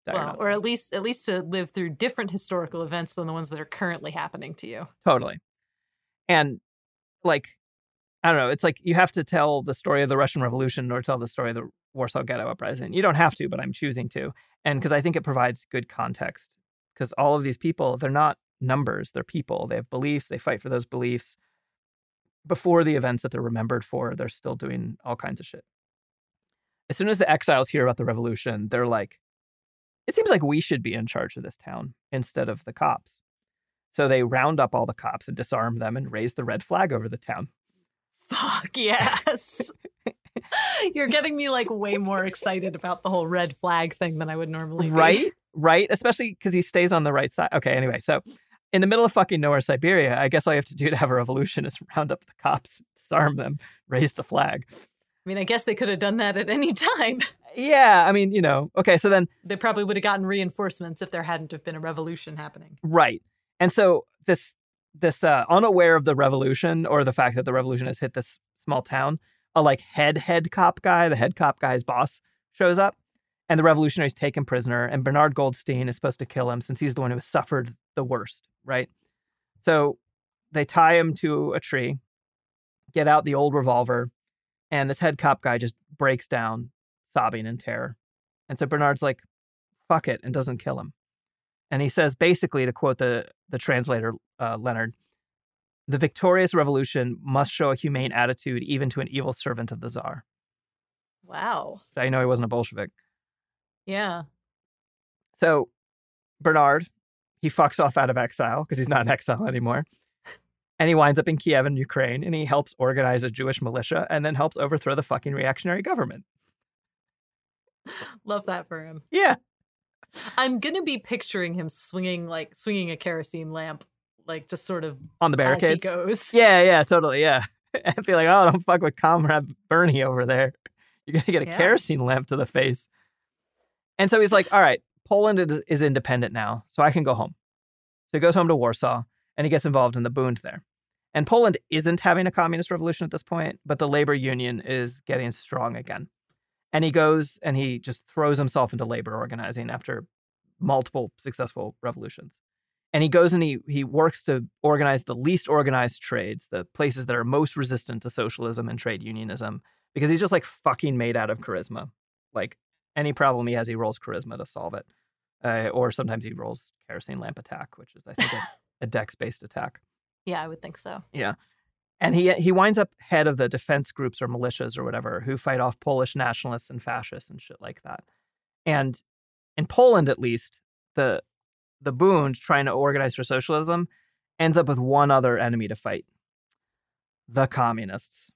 dire Well, not or to. at least at least to live through different historical events than the ones that are currently happening to you. Totally. And like, I don't know, it's like you have to tell the story of the Russian Revolution or tell the story of the Warsaw Ghetto Uprising. You don't have to, but I'm choosing to. And because I think it provides good context. Because all of these people, they're not numbers, they're people. They have beliefs, they fight for those beliefs. Before the events that they're remembered for, they're still doing all kinds of shit. As soon as the exiles hear about the revolution, they're like, it seems like we should be in charge of this town instead of the cops. So they round up all the cops and disarm them and raise the red flag over the town. Fuck yes. You're getting me like way more excited about the whole red flag thing than I would normally be. Right? Right? Especially because he stays on the right side. Okay, anyway, so in the middle of fucking nowhere, Siberia, I guess all you have to do to have a revolution is round up the cops, disarm them, raise the flag. I mean, I guess they could have done that at any time. Yeah, I mean, you know, okay, so then... They probably would have gotten reinforcements if there hadn't have been a revolution happening. Right. And so this, this uh, unaware of the revolution or the fact that the revolution has hit this small town, a like head head cop guy, the head cop guy's boss, shows up and the revolutionaries take him prisoner and Bernard Goldstein is supposed to kill him since he's the one who has suffered the worst, right? So they tie him to a tree, get out the old revolver, and this head cop guy just breaks down, sobbing in terror. And so Bernard's like, fuck it, and doesn't kill him. And he says, basically, to quote the, the translator, uh, Leonard, the victorious revolution must show a humane attitude even to an evil servant of the Tsar. Wow. I know he wasn't a Bolshevik. Yeah. So Bernard, he fucks off out of exile because he's not in exile anymore. And he winds up in Kiev in Ukraine, and he helps organize a Jewish militia and then helps overthrow the fucking reactionary government. Love that for him. Yeah. I'm going to be picturing him swinging, like, swinging a kerosene lamp, like, just sort of On the barricades? as he goes. Yeah, yeah, totally, yeah. And be like, oh, don't fuck with Comrade Bernie over there. You're going to get a Yeah. kerosene lamp to the face. And so he's like, all right, Poland is, is independent now, so I can go home. So he goes home to Warsaw, and he gets involved in the Bund there. And Poland isn't having a communist revolution at this point, but the labor union is getting strong again. And he goes and he just throws himself into labor organizing after multiple successful revolutions. And he goes and he he works to organize the least organized trades, the places that are most resistant to socialism and trade unionism, because he's just like fucking made out of charisma. Like any problem he has, he rolls charisma to solve it. Uh, or sometimes he rolls kerosene lamp attack, which is, I think, a, a dex-based attack. Yeah, I would think so. Yeah. And he he winds up head of the defense groups or militias or whatever who fight off Polish nationalists and fascists and shit like that. And in Poland, at least, the the Bund, trying to organize for socialism, ends up with one other enemy to fight. The communists.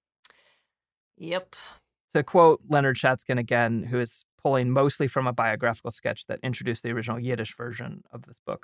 Yep. To quote Leonard Chatskin again, who is pulling mostly from a biographical sketch that introduced the original Yiddish version of this book.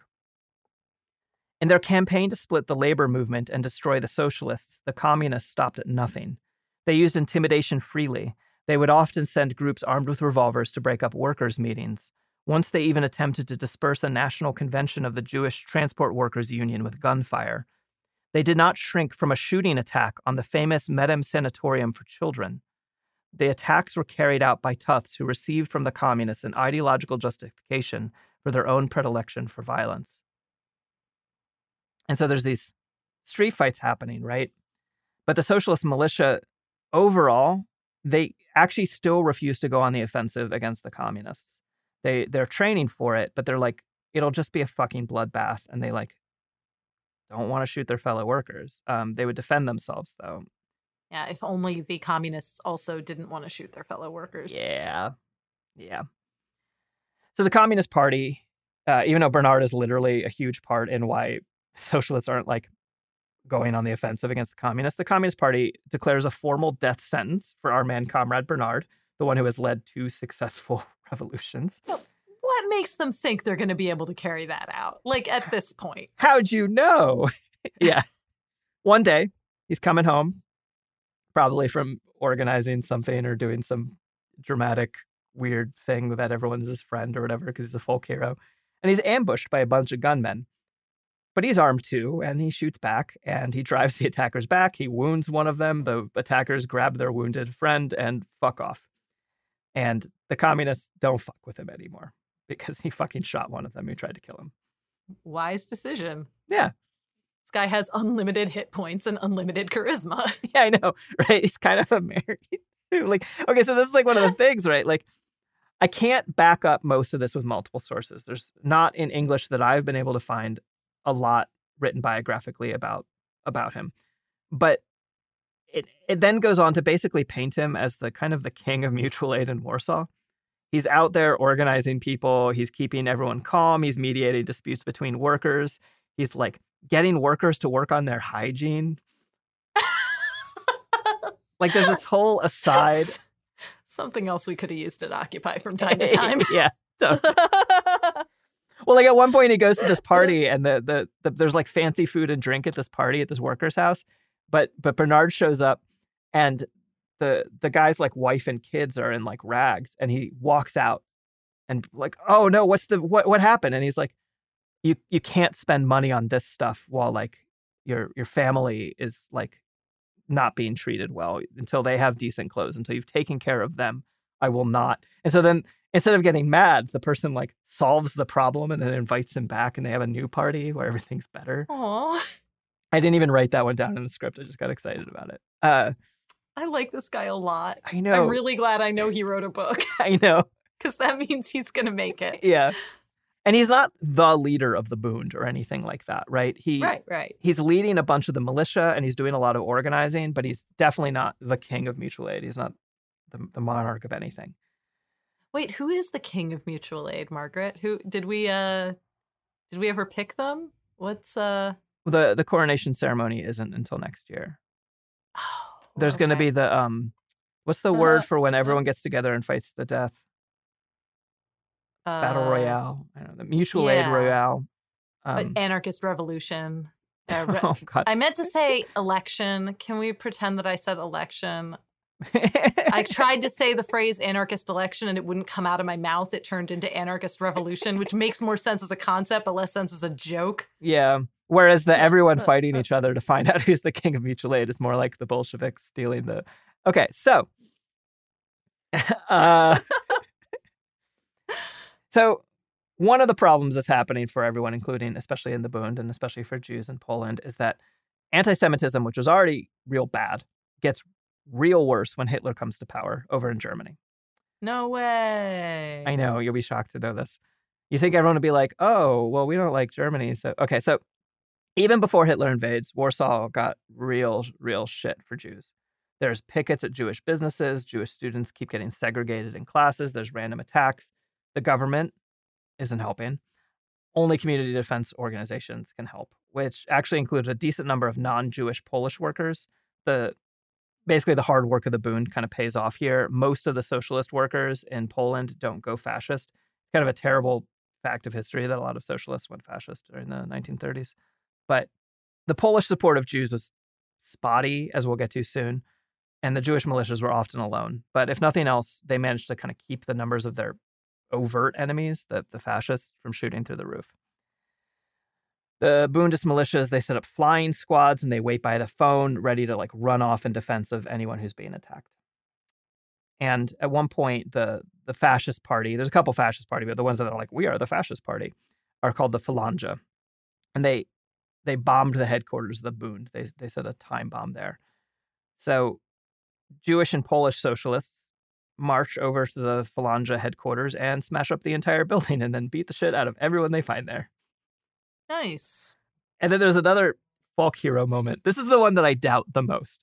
In their campaign to split the labor movement and destroy the socialists, the communists stopped at nothing. They used intimidation freely. They would often send groups armed with revolvers to break up workers' meetings. Once they even attempted to disperse a national convention of the Jewish Transport Workers Union with gunfire. They did not shrink from a shooting attack on the famous Medem Sanatorium for Children. The attacks were carried out by toughs who received from the communists an ideological justification for their own predilection for violence. And so there's these street fights happening, right? But the socialist militia, overall, they actually still refuse to go on the offensive against the communists. They, they're training for it, but they're like, it'll just be a fucking bloodbath. And they like don't want to shoot their fellow workers. Um, they would defend themselves, though. Yeah, if only the communists also didn't want to shoot their fellow workers. Yeah. Yeah. So the Communist Party, uh, even though Bernard is literally a huge part in why socialists aren't like going on the offensive against the communists, the Communist Party declares a formal death sentence for our man, Comrade Bernard, the one who has led two successful revolutions. What makes them think they're going to be able to carry that out? Like at this point. How'd you know? Yeah. One day, he's coming home, probably from organizing something or doing some dramatic, weird thing that everyone's his friend or whatever, because he's a folk hero. And he's ambushed by a bunch of gunmen. But he's armed too, and he shoots back, and he drives the attackers back. He wounds one of them. The attackers grab their wounded friend and fuck off. And the communists don't fuck with him anymore. because he fucking shot one of them who tried to kill him. Wise decision. Yeah. This guy has unlimited hit points and unlimited charisma. Yeah, I know, right? He's kind of American too. Like, okay, so this is like one of the things, right? Like, I can't back up most of this with multiple sources. There's not in English that I've been able to find a lot written biographically about about him. But it it then goes on to basically paint him as the kind of the king of mutual aid in Warsaw. He's out there organizing people. He's keeping everyone calm. He's mediating disputes between workers. He's like getting workers to work on their hygiene. Like there's this whole aside. Something else we could have used at Occupy from time to time. Yeah. Totally. Well, like at one point he goes to this party and the, the the there's like fancy food and drink at this party at this worker's house. But but Bernard shows up and the the guy's like wife and kids are in like rags and he walks out and like, oh no, what's the what what happened? And he's like, you you can't spend money on this stuff while like your your family is like not being treated well until they have decent clothes, until you've taken care of them. I will not. And so then instead of getting mad, the person like solves the problem and then invites him back and they have a new party where everything's better. Aww. I didn't even write that one down in the script. I just got excited about it. Uh, I like this guy a lot. I know. I'm really glad I know he wrote a book. I know. Because that means he's going to make it. Yeah. And he's not the leader of the Bund or anything like that, right? He, right, right. He's leading a bunch of the militia and he's doing a lot of organizing, but he's definitely not the king of mutual aid. He's not the, the monarch of anything. Wait, who is the king of mutual aid, Margaret? Who did we uh did we ever pick them? What's uh the the coronation ceremony isn't until next year. Oh, There's okay. going to be the um what's the Uh, word for when everyone gets together and fights to the death? uh, Battle Royale. I don't know, the mutual aid yeah. royale. uh, Um, anarchist revolution. Uh, re- oh God. I meant to say election. Can we pretend that I said election? I tried to say the phrase anarchist election and it wouldn't come out of my mouth. It turned into anarchist revolution, which makes more sense as a concept, but less sense as a joke. Yeah. Whereas the everyone fighting each other to find out who's the king of mutual aid is more like the Bolsheviks stealing the. Okay, so. uh, so one of the problems that's happening for everyone, including especially in the Bund and especially for Jews in Poland, is that anti-Semitism, which was already real bad, gets real worse when Hitler comes to power over in Germany. No way. I know, you'll be shocked to know this. You think everyone would be like, oh, well, we don't like Germany. So, okay, so even before Hitler invades, Warsaw got real, real shit for Jews. There's pickets at Jewish businesses. Jewish students keep getting segregated in classes. There's random attacks. The government isn't helping. Only community defense organizations can help, which actually included a decent number of non-Jewish Polish workers. The Basically, the hard work of the Bund kind of pays off here. Most of the socialist workers in Poland don't go fascist. It's kind of a terrible fact of history that a lot of socialists went fascist during the nineteen thirties. But the Polish support of Jews was spotty, as we'll get to soon, and the Jewish militias were often alone. But if nothing else, they managed to kind of keep the numbers of their overt enemies, the, the fascists, from shooting through the roof. The Bundist militias, they set up flying squads and they wait by the phone, ready to like run off in defense of anyone who's being attacked. And at one point, the the fascist party, there's a couple fascist party, but the ones that are like, we are the fascist party, are called the Falange. And they they bombed the headquarters of the Bund. They they set a time bomb there. So Jewish and Polish socialists march over to the Falange headquarters and smash up the entire building and then beat the shit out of everyone they find there. Nice. And then there's another folk hero moment. This is the one that I doubt the most.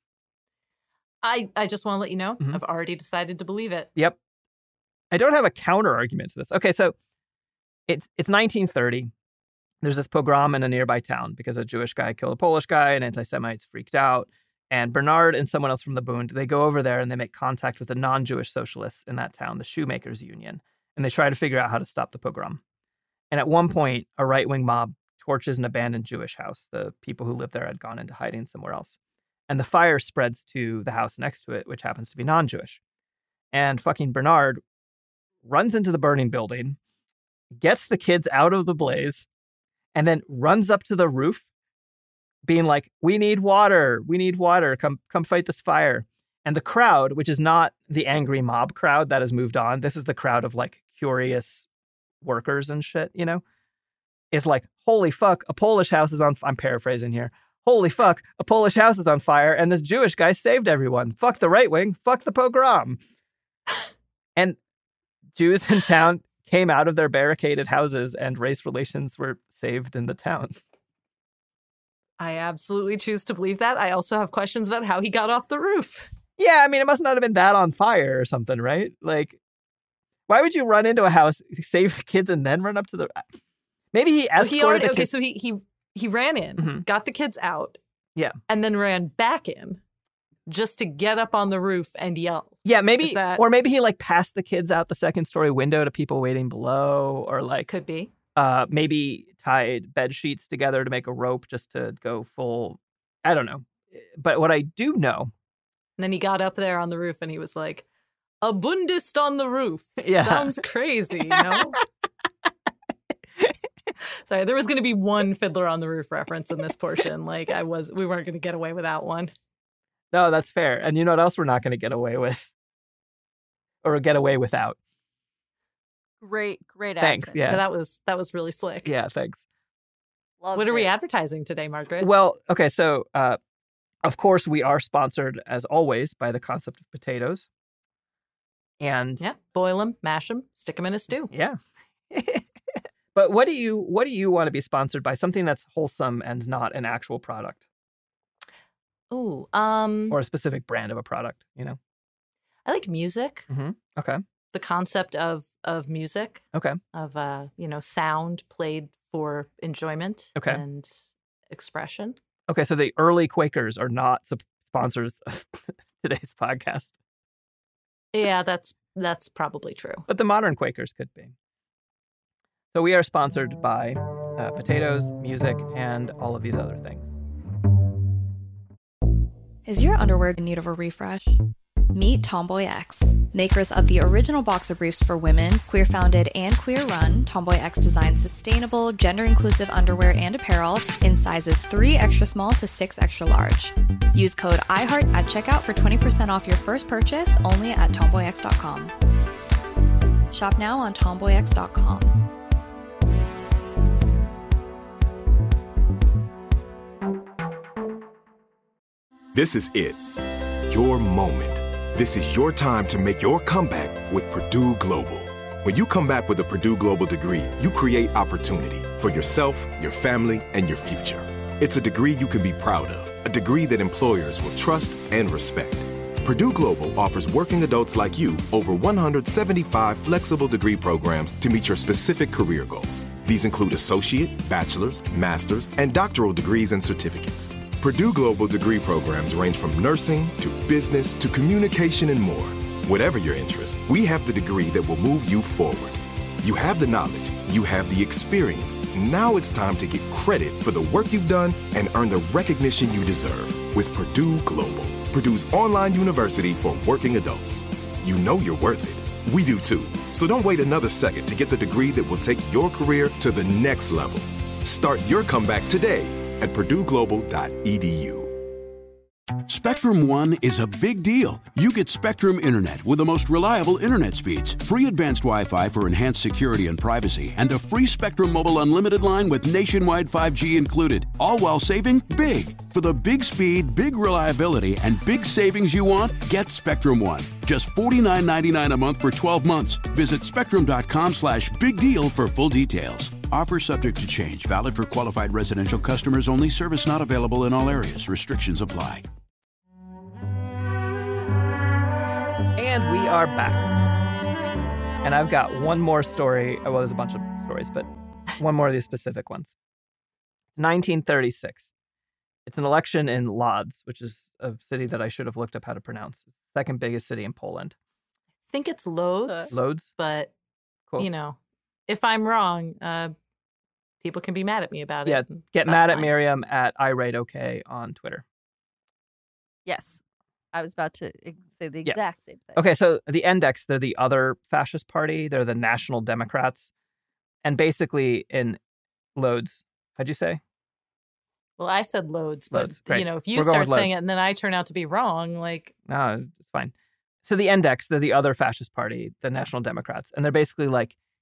I, I just want to let you know, Mhm. I've already decided to believe it. Yep. I don't have a counter argument to this. Okay, so it's it's nineteen thirty. There's this pogrom in a nearby town because a Jewish guy killed a Polish guy and anti-Semites freaked out. And Bernard and someone else from the Bund, they go over there and they make contact with the non-Jewish socialists in that town, the Shoemakers Union. And they try to figure out how to stop the pogrom. And at one point, a right-wing mob torches an abandoned Jewish house. The people who lived there had gone into hiding somewhere else. And the fire spreads to the house next to it, which happens to be non-Jewish. And fucking Bernard runs into the burning building, gets the kids out of the blaze, and then runs up to the roof, being like, we need water, we need water, come, come fight this fire. And the crowd, which is not the angry mob crowd that has moved on, this is the crowd of like curious workers and shit, you know, is like, holy fuck, a Polish house is on, I'm paraphrasing here. Holy fuck, a Polish house is on fire and this Jewish guy saved everyone. Fuck the right wing, fuck the pogrom. And Jews in town came out of their barricaded houses and race relations were saved in the town. I absolutely choose to believe that. I also have questions about how he got off the roof. Yeah, I mean, it must not have been that on fire or something, right? Like, why would you run into a house, save the kids, and then run up to the... Maybe he escorted he already, the Okay, kids. so he, he, he ran in, mm-hmm. got the kids out, yeah, and then ran back in just to get up on the roof and yell. Yeah, maybe, that... or maybe he, like, passed the kids out the second story window to people waiting below, or, like... Could be. Uh, maybe tied bed sheets together to make a rope just to go full. I don't know. But what I do know. And then he got up there on the roof and he was like, a Bundist on the roof. Yeah. Sounds crazy, you know? Sorry, there was going to be one Fiddler on the Roof reference in this portion. Like I was, we weren't going to get away without one. No, that's fair. And you know what else we're not going to get away with? Or get away without? Great, great Thanks, accent. yeah. But that was that was really slick. Yeah, thanks. Loved What are we it. advertising today, Margaret? Well, okay, so uh, of course we are sponsored, as always, by the Concept of Potatoes. And yeah, boil them, mash them, stick them in a stew. Yeah. But what do you what do you want to be sponsored by? Something that's wholesome and not an actual product. Ooh, um, or a specific brand of a product, you know? I like music. Mm-hmm. Okay. The concept of of music. Okay. Of uh, you know, sound played for enjoyment okay. and expression. Okay, so the early Quakers are not sub- sponsors of today's podcast. Yeah, that's that's probably true. But the modern Quakers could be. So we are sponsored by uh, potatoes, music, and all of these other things. Is your underwear in need of a refresh? Meet Tomboy X, makers of the original boxer briefs for women, queer-founded and queer-run. Tomboy X designs sustainable, gender-inclusive underwear and apparel in sizes three extra small to six extra large. Use code iHeart at checkout for twenty percent off your first purchase only at tomboy x dot com. Shop now on tomboy x dot com. This is it. Your moment. This is your time to make your comeback with Purdue Global. When you come back with a Purdue Global degree, you create opportunity for yourself, your family, and your future. It's a degree you can be proud of, a degree that employers will trust and respect. Purdue Global offers working adults like you over one hundred seventy-five flexible degree programs to meet your specific career goals. These include associate, bachelor's, master's, and doctoral degrees and certificates. Purdue Global degree programs range from nursing to business to communication and more. Whatever your interest, we have the degree that will move you forward. You have the knowledge, you have the experience. Now it's time to get credit for the work you've done and earn the recognition you deserve with Purdue Global, Purdue's online university for working adults. You know you're worth it. We do too. So don't wait another second to get the degree that will take your career to the next level. Start your comeback today at purdue global dot e d u. Spectrum One is a big deal. You get Spectrum Internet with the most reliable internet speeds, free advanced Wi-Fi for enhanced security and privacy, and a free Spectrum Mobile Unlimited line with nationwide five G included, all while saving big. For the big speed, big reliability, and big savings you want, get Spectrum One. Just forty-nine ninety-nine a month for twelve months. Visit spectrum.com slash big deal for full details. Offer subject to change. Valid for qualified residential customers only. Service not available in all areas. Restrictions apply. And we are back. And I've got one more story. Well, there's a bunch of stories, but one more of these specific ones. It's nineteen thirty-six. It's an election in Lodz, which is a city that I should have looked up how to pronounce. It's the second biggest city in Poland. I think it's Lodz. Lodz? But, cool. you know, if I'm wrong, uh, people can be mad at me about yeah, it. Yeah, get That's mad at fine. Miriam at I write okay on Twitter. Yes. I was about to say the Yeah. exact same thing. Okay, so the Index, they're the other fascist party. They're the National Democrats. And basically in Lodz, how'd you say? Well, I said loads, but, Loads, great. you know, if you We're going start with saying loads. it and then I turn out to be wrong, like, No, it's fine. So the Index, they're the other fascist party, the National Democrats. And they're basically like,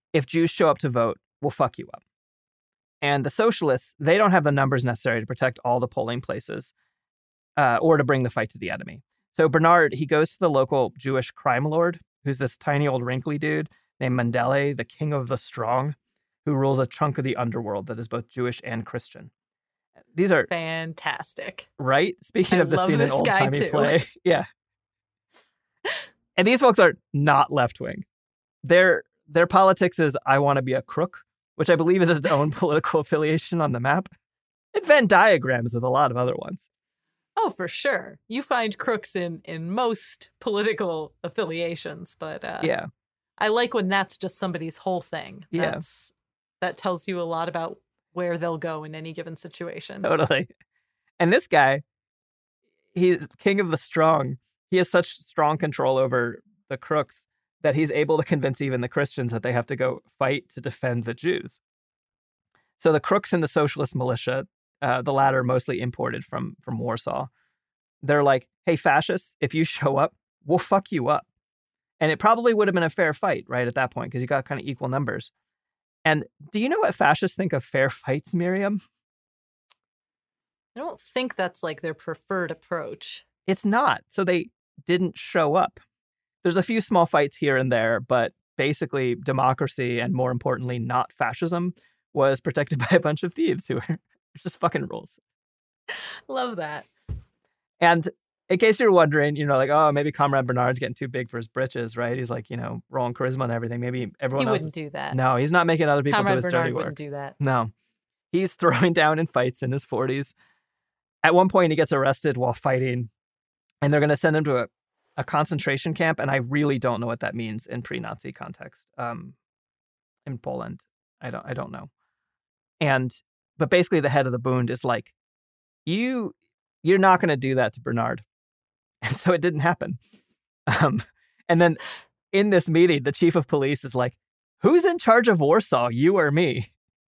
if Jews show up to vote, we'll fuck you up. And the socialists, they don't have the numbers necessary to protect all the polling places uh, or to bring the fight to the enemy. So Bernard, he goes to the local Jewish crime lord, who's this tiny old wrinkly dude named Mendele, the king of the strong, who rules a chunk of the underworld that is both Jewish and Christian. These are fantastic. Right? Speaking I of this love being this an old-timey guy, too. play. Yeah. And these folks are not left-wing. Their their politics is, I want to be a crook, which I believe is its own political affiliation on the map. It Venn diagrams with a lot of other ones. Oh, for sure. You find crooks in, in most political affiliations, but uh, Yeah. I like when that's just somebody's whole thing. Yeah. That's, that tells you a lot about where they'll go in any given situation. Totally. And this guy, he's king of the strong. He has such strong control over the crooks that he's able to convince even the Christians that they have to go fight to defend the Jews. So the crooks in the socialist militia, uh, the latter mostly imported from, from Warsaw, they're like, hey, fascists, if you show up, we'll fuck you up. And it probably would have been a fair fight, right, at that point, because you got kind of equal numbers. And do you know what fascists think of fair fights, Miriam? I don't think that's like their preferred approach. It's not. So they didn't show up. There's a few small fights here and there, but basically democracy and, more importantly, not fascism was protected by a bunch of thieves who were just fucking rules. Love that. And in case you're wondering, you know, like, oh, maybe Comrade Bernard's getting too big for his britches, right? He's like, you know, rolling charisma and everything. Maybe everyone He else wouldn't is... do that. No, he's not making other people Comrade do his Bernard dirty work. wouldn't do that. No. He's throwing down in fights in his forties. At one point, he gets arrested while fighting, and they're going to send him to a, a concentration camp. And I really don't know what that means in pre-Nazi context. Um, in Poland, I don't, I don't know. And, but basically, the head of the Bund is like, you, you're not going to do that to Bernard. And so it didn't happen. Um, and then in this meeting, the chief of police is like, who's in charge of Warsaw, you or me?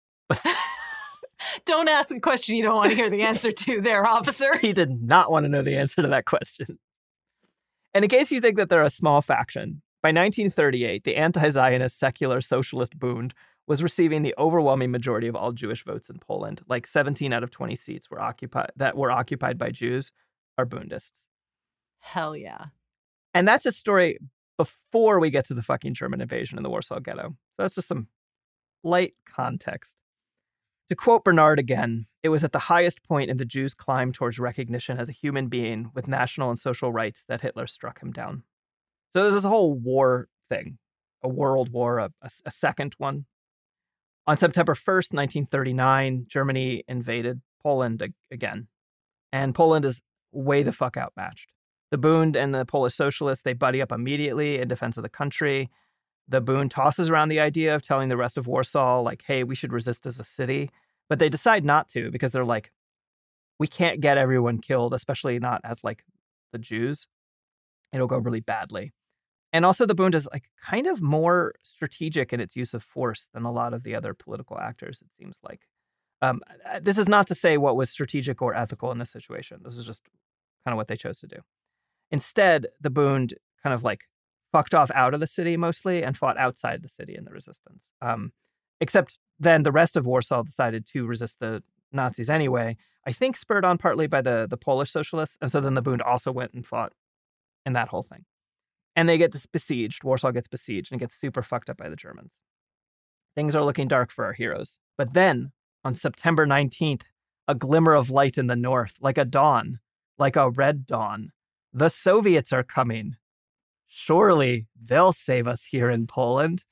Don't ask a question you don't want to hear the answer to there, officer. He did not want to know the answer to that question. And in case you think that they're a small faction, by nineteen thirty-eight, the anti-Zionist secular socialist Bund was receiving the overwhelming majority of all Jewish votes in Poland. Like seventeen out of twenty seats were occupied that were occupied by Jews are Bundists. Hell yeah. And that's a story before we get to the fucking German invasion in the Warsaw Ghetto. So that's just some light context. To quote Bernard again, it was at the highest point in the Jews' climb towards recognition as a human being with national and social rights that Hitler struck him down. So there's this whole war thing, a world war, a, a, a second one. On September first, nineteen thirty-nine, Germany invaded Poland again. And Poland is way the fuck outmatched. The Bund and the Polish socialists, they buddy up immediately in defense of the country. The Bund tosses around the idea of telling the rest of Warsaw, like, hey, we should resist as a city. But they decide not to because they're like, we can't get everyone killed, especially not as, like, the Jews. It'll go really badly. And also the Bund is, like, kind of more strategic in its use of force than a lot of the other political actors, it seems like. Um, this is not to say what was strategic or ethical in this situation. This is just kind of what they chose to do. Instead, the Bund kind of like fucked off out of the city mostly and fought outside the city in the resistance. Um, except then the rest of Warsaw decided to resist the Nazis anyway, I think spurred on partly by the, the Polish socialists. And so then the Bund also went and fought in that whole thing. And they get besieged. Warsaw gets besieged and gets super fucked up by the Germans. Things are looking dark for our heroes. But then on September nineteenth, a glimmer of light in the north, like a dawn, like a red dawn. The Soviets are coming. Surely they'll save us here in Poland.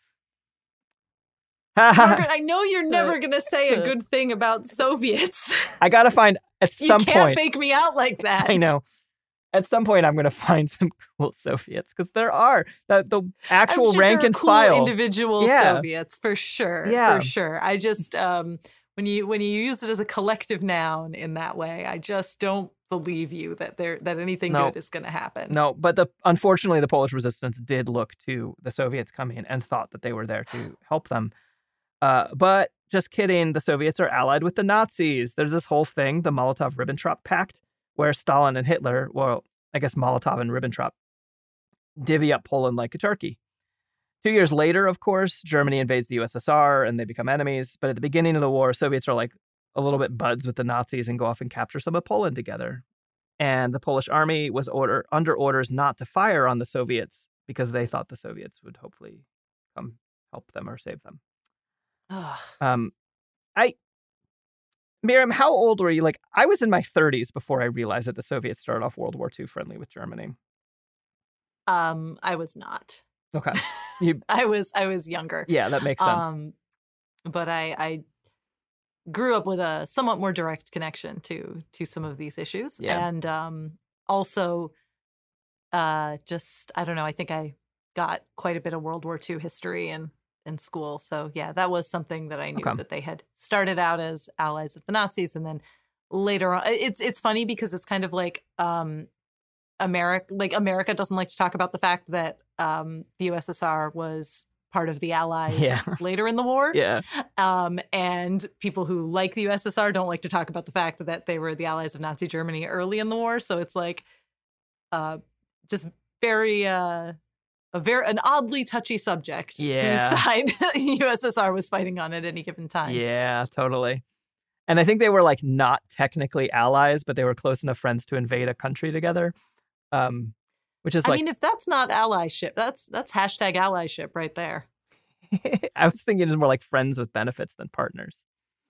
Margaret, I know you're never going to say a good thing about Soviets. I got to find at some point. You can't fake me out like that. I know. At some point, I'm going to find some cool Soviets because there are the, the actual I'm sure rank there are and cool file individual yeah. Soviets for sure. Yeah. For sure. I just um, when you when you use it as a collective noun in that way, I just don't believe you that there that anything no. good is going to happen. No, but the unfortunately, the Polish resistance did look to the Soviets coming and thought that they were there to help them. Uh, but just kidding, the Soviets are allied with the Nazis. There's this whole thing, the Molotov-Ribbentrop Pact, where Stalin and Hitler, well, I guess Molotov and Ribbentrop, divvy up Poland like a turkey. Two years later, of course, Germany invades the U S S R and they become enemies. But at the beginning of the war, Soviets are like a little bit buds with the Nazis and go off and capture some of Poland together. And the Polish army was order, under orders not to fire on the Soviets because they thought the Soviets would hopefully come help them or save them. um, I, Miriam, how old were you? Like, I was in my thirties before I realized that the Soviets started off World War Two friendly with Germany. Um, I was not. Okay. You, I was I was younger. Yeah, that makes sense. Um, but I, I grew up with a somewhat more direct connection to to some of these issues. Yeah. And um, also, uh, just, I don't know, I think I got quite a bit of World War Two history in, in school. So, yeah, that was something that I knew Okay. that they had started out as allies of the Nazis. And then later on, it's it's funny because it's kind of like um, America, like America doesn't like to talk about the fact that um, the U S S R was part of the Allies Yeah. later in the war. Yeah. Um, and people who like the U S S R don't like to talk about the fact that they were the allies of Nazi Germany early in the war. So it's like uh, just very, uh, a very an oddly touchy subject. Yeah. Whose side the U S S R was fighting on at any given time. Yeah, totally. And I think they were like not technically allies, but they were close enough friends to invade a country together. Um, which is I like, mean, if that's not allyship, that's that's hashtag allyship right there. I was thinking it's more like friends with benefits than partners.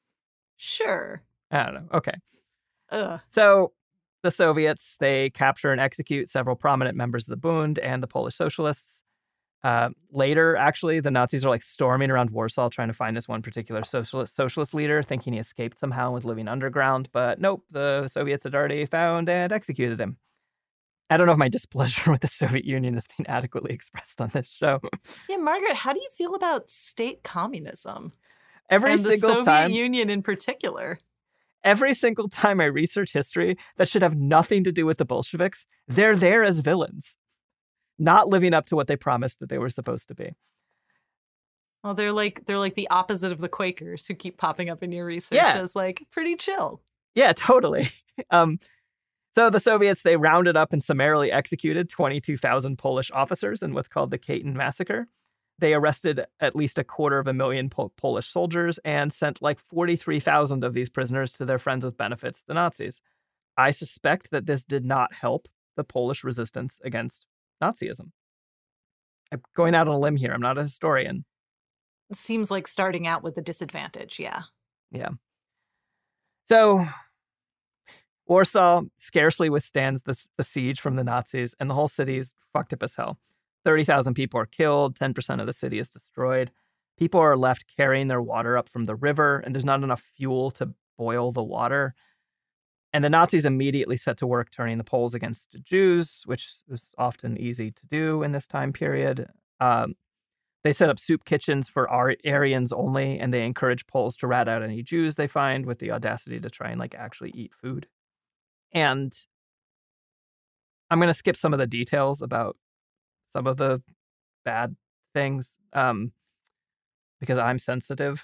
Sure. I don't know. Okay. Ugh. So the Soviets, they capture and execute several prominent members of the Bund and the Polish socialists. Uh, later, actually, the Nazis are like storming around Warsaw trying to find this one particular socialist socialist leader, thinking he escaped somehow and was living underground. But nope, the Soviets had already found and executed him. I don't know if my displeasure with the Soviet Union has been adequately expressed on this show. Yeah, Margaret, how do you feel about state communism? Every and the single Soviet time, Union in particular. every single time I research history that should have nothing to do with the Bolsheviks, they're there as villains, not living up to what they promised that they were supposed to be. Well, they're like they're like the opposite of the Quakers who keep popping up in your research Yeah. as like pretty chill. Yeah, totally. Um, so the Soviets, they rounded up and summarily executed twenty-two thousand Polish officers in what's called the Katyn Massacre. They arrested at least a quarter of a million Pol- Polish soldiers and sent like forty-three thousand of these prisoners to their friends with benefits, the Nazis. I suspect that this did not help the Polish resistance against Nazism. I'm going out on a limb here. I'm not a historian. Seems like starting out with a disadvantage, yeah. Yeah. So Warsaw scarcely withstands the, the siege from the Nazis, and the whole city is fucked up as hell. thirty thousand people are killed, ten percent of the city is destroyed. People are left carrying their water up from the river, and there's not enough fuel to boil the water. And the Nazis immediately set to work turning the Poles against the Jews, which was often easy to do in this time period. Um, they set up soup kitchens for Ar- Aryans only, and they encourage Poles to rat out any Jews they find with the audacity to try and like actually eat food. And I'm going to skip some of the details about some of the bad things um, because I'm sensitive.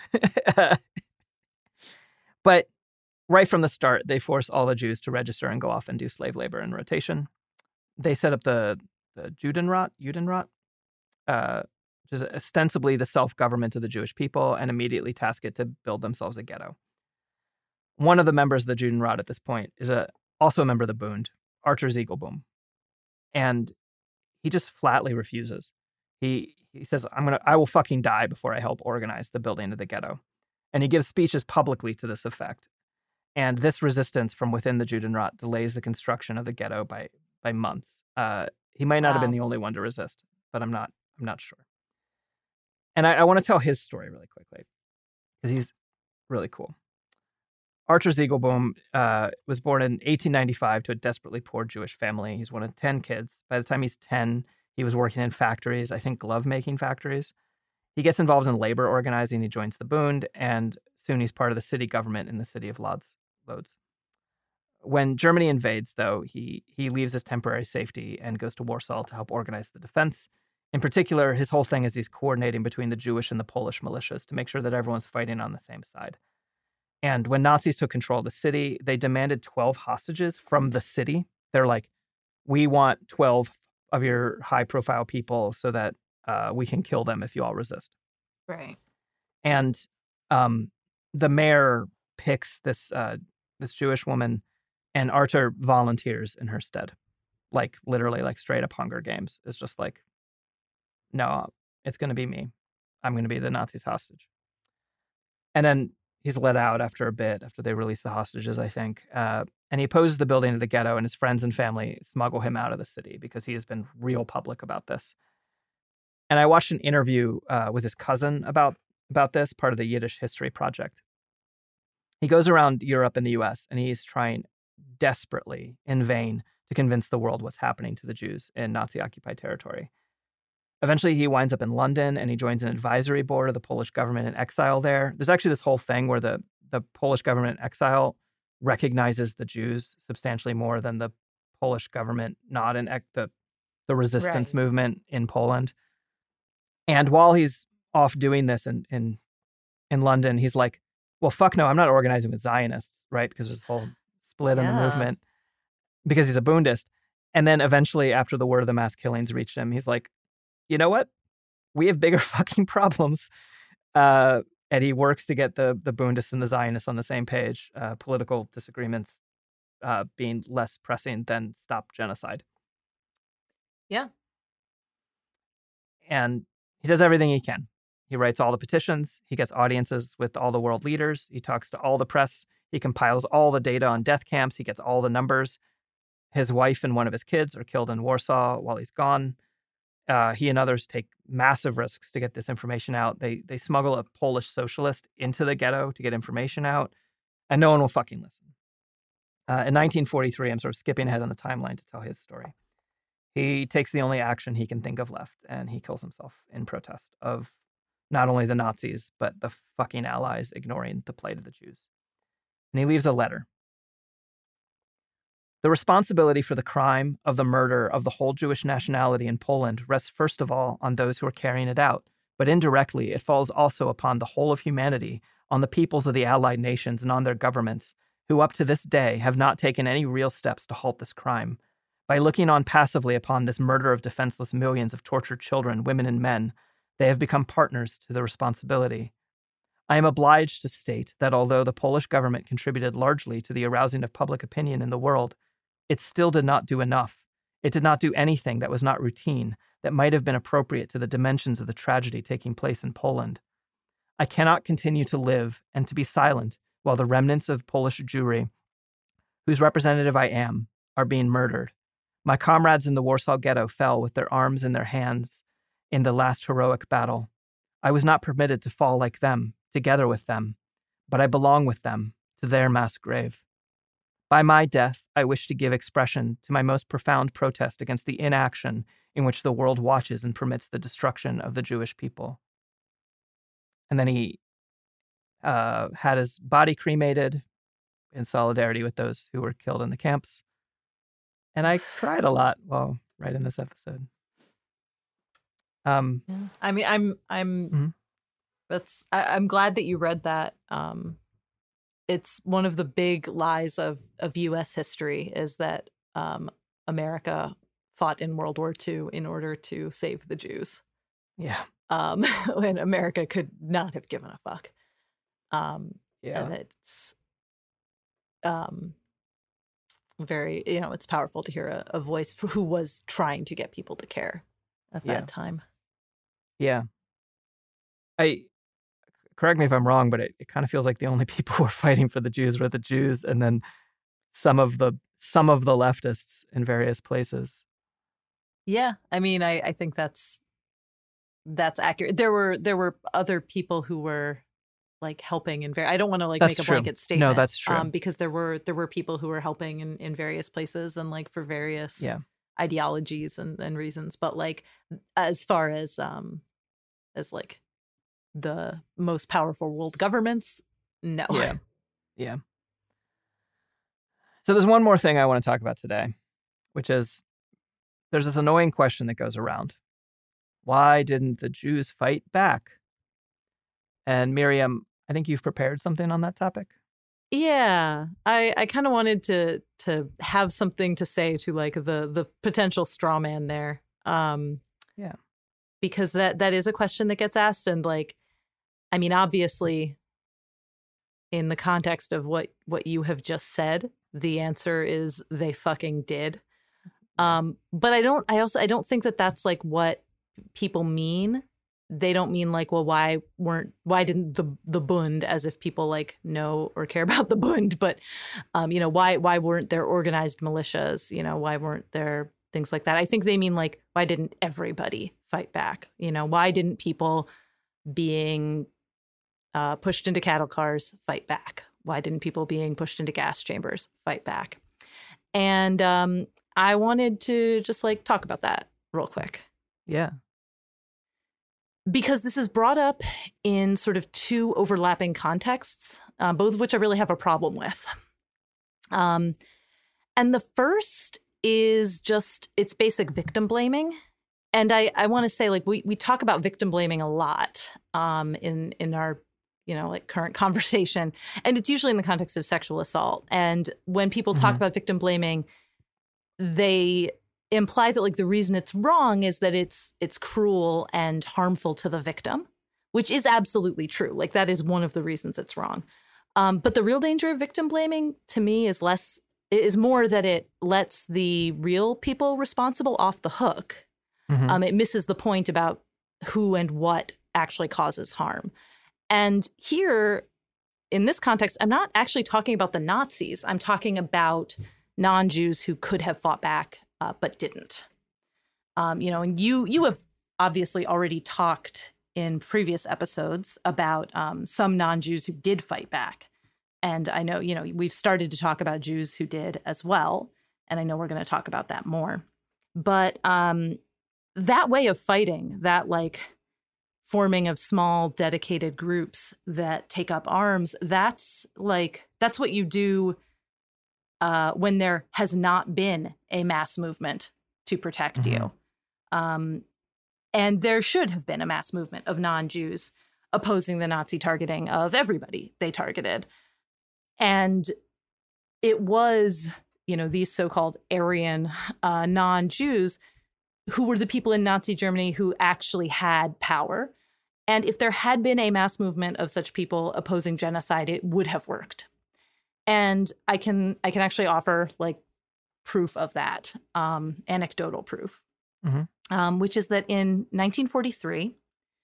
But right from the start, they force all the Jews to register and go off and do slave labor and rotation. They set up the, the Judenrat, Judenrat, uh, which is ostensibly the self-government of the Jewish people, and immediately task it to build themselves a ghetto. One of the members of the Judenrat at this point is a also a member of the Bund, Archer Ziegelbaum. And he just flatly refuses. He he says, I'm gonna I will fucking die before I help organize the building of the ghetto. And he gives speeches publicly to this effect. And this resistance from within the Judenrat delays the construction of the ghetto by by months. Uh, he might not Wow. have been the only one to resist, but I'm not I'm not sure. And I, I want to tell his story really quickly because he's really cool. Archer Ziegelbaum uh, was born in eighteen ninety-five to a desperately poor Jewish family. He's one of ten kids. By the time he's ten, he was working in factories, I think glove-making factories. He gets involved in labor organizing. He joins the Bund, and soon he's part of the city government in the city of Lodz. Lodz. When Germany invades, though, he he leaves his temporary safety and goes to Warsaw to help organize the defense. In particular, his whole thing is he's coordinating between the Jewish and the Polish militias to make sure that everyone's fighting on the same side. And when Nazis took control of the city, they demanded twelve hostages from the city. They're like, we want twelve of your high-profile people so that Uh, we can kill them if you all resist. Right. And um, the mayor picks this uh, this Jewish woman, and Arthur volunteers in her stead. Like, literally, like, straight up Hunger Games. It's just like, no, it's going to be me. I'm going to be the Nazis' hostage. And then he's let out after a bit, after they release the hostages, I think. Uh, and he opposes the building of the ghetto, and his friends and family smuggle him out of the city because he has been real public about this. And I watched an interview uh, with his cousin about, about this, part of the Yiddish History Project. He goes around Europe and the U S, and he's trying desperately, in vain, to convince the world what's happening to the Jews in Nazi-occupied territory. Eventually, he winds up in London, and he joins an advisory board of the Polish government in exile there. There's actually this whole thing where the, the Polish government in exile recognizes the Jews substantially more than the Polish government not in ex- the, the resistance Right. movement in Poland. And while he's off doing this in, in, in London, he's like, well, fuck no, I'm not organizing with Zionists, right? Because there's this whole split in the Yeah. movement. Because he's a Bundist. And then eventually, after the word of the mass killings reached him, he's like, you know what? We have bigger fucking problems. Uh, and he works to get the, the Bundists and the Zionists on the same page, uh, political disagreements uh, being less pressing than stop genocide. Yeah. And he does everything he can. He writes all the petitions. He gets audiences with all the world leaders. He talks to all the press. He compiles all the data on death camps. He gets all the numbers. His wife and one of his kids are killed in Warsaw while he's gone. Uh, he and others take massive risks to get this information out. They they smuggle a Polish socialist into the ghetto to get information out, and no one will fucking listen. Uh, in nineteen forty-three, I'm sort of skipping ahead on the timeline to tell his story. He takes the only action he can think of left, and he kills himself in protest of not only the Nazis, but the fucking Allies ignoring the plight of the Jews. And he leaves a letter. The responsibility for the crime of the murder of the whole Jewish nationality in Poland rests first of all on those who are carrying it out, but indirectly it falls also upon the whole of humanity, on the peoples of the Allied nations and on their governments, who up to this day have not taken any real steps to halt this crime. By looking on passively upon this murder of defenseless millions of tortured children, women, and men, they have become partners to the responsibility. I am obliged to state that although the Polish government contributed largely to the arousing of public opinion in the world, it still did not do enough. It did not do anything that was not routine, that might have been appropriate to the dimensions of the tragedy taking place in Poland. I cannot continue to live and to be silent while the remnants of Polish Jewry, whose representative I am, are being murdered. My comrades in the Warsaw Ghetto fell with their arms in their hands in the last heroic battle. I was not permitted to fall like them, together with them, but I belong with them to their mass grave. By my death, I wish to give expression to my most profound protest against the inaction in which the world watches and permits the destruction of the Jewish people. And then he uh, had his body cremated in solidarity with those who were killed in the camps. And I cried a lot while writing this episode. Um, Yeah. I mean, I'm, I'm, Mhm. that's, I, I'm glad that you read that. Um, it's one of the big lies of, of U S history is that um, America fought in World War Two in order to save the Jews. yeah, Um, when America could not have given a fuck. Um, yeah, And it's um, very, you know, it's powerful to hear a, a voice for who was trying to get people to care at that Yeah. time. yeah. I correct me if I'm wrong, but it, it kind of feels like the only people who were fighting for the Jews were the Jews, and then some of the some of the leftists in various places. Yeah, I mean, I, I think that's that's accurate. There were there were other people who were like helping in very. I don't want to like That's make a true. blanket statement. No, that's true. Um, because there were there were people who were helping in, in various places and like for various Yeah. ideologies and, and reasons. But like as far as um as like the most powerful world governments, no. Yeah. Yeah. So there's one more thing I want to talk about today, which is there's this annoying question that goes around. Why didn't the Jews fight back? And Miriam, I think you've prepared something on that topic. Yeah, I, I kind of wanted to to have something to say to like the the potential straw man there. Um, Yeah. because that that is a question that gets asked. And like, I mean, obviously, in the context of what what you have just said, the answer is they fucking did. Um, but I don't, I also, I don't think that that's like what people mean. They don't mean like, well, why weren't, why didn't the the Bund, as if people like know or care about the Bund, but, um, you know, why why weren't there organized militias? You know, why weren't there things like that? I think they mean like, why didn't everybody fight back? You know, why didn't people being uh, pushed into cattle cars fight back? Why didn't people being pushed into gas chambers fight back? And um, I wanted to just like talk about that real quick. Yeah. Because this is brought up in sort of two overlapping contexts, uh, both of which I really have a problem with. Um, and the first is just, it's basic victim blaming. And I, I want to say, like, we we talk about victim blaming a lot um, in, in our, you know, like current conversation. And it's usually in the context of sexual assault. And when people talk mm-hmm. about victim blaming, they imply that like the reason it's wrong is that it's it's cruel and harmful to the victim, which is absolutely true. Like that is one of the reasons it's wrong. Um, but the real danger of victim blaming to me is less is more that it lets the real people responsible off the hook. Mm-hmm. Um, it misses the point about who and what actually causes harm. And here, in this context, I'm not actually talking about the Nazis. I'm talking about non-Jews who could have fought back Uh, but didn't. Um, you know, and you you have obviously already talked in previous episodes about um, some non-Jews who did fight back. And I know, you know, we've started to talk about Jews who did as well. And I know we're going to talk about that more. But um, that way of fighting, that like forming of small dedicated groups that take up arms, that's like, that's what you do Uh, when there has not been a mass movement to protect mm-hmm. you. Um, and there should have been a mass movement of non-Jews opposing the Nazi targeting of everybody they targeted. And it was, you know, these so-called Aryan uh, non-Jews who were the people in Nazi Germany who actually had power. And if there had been a mass movement of such people opposing genocide, it would have worked. And I can I can actually offer like proof of that, um, anecdotal proof, mm-hmm. um, which is that in nineteen forty-three,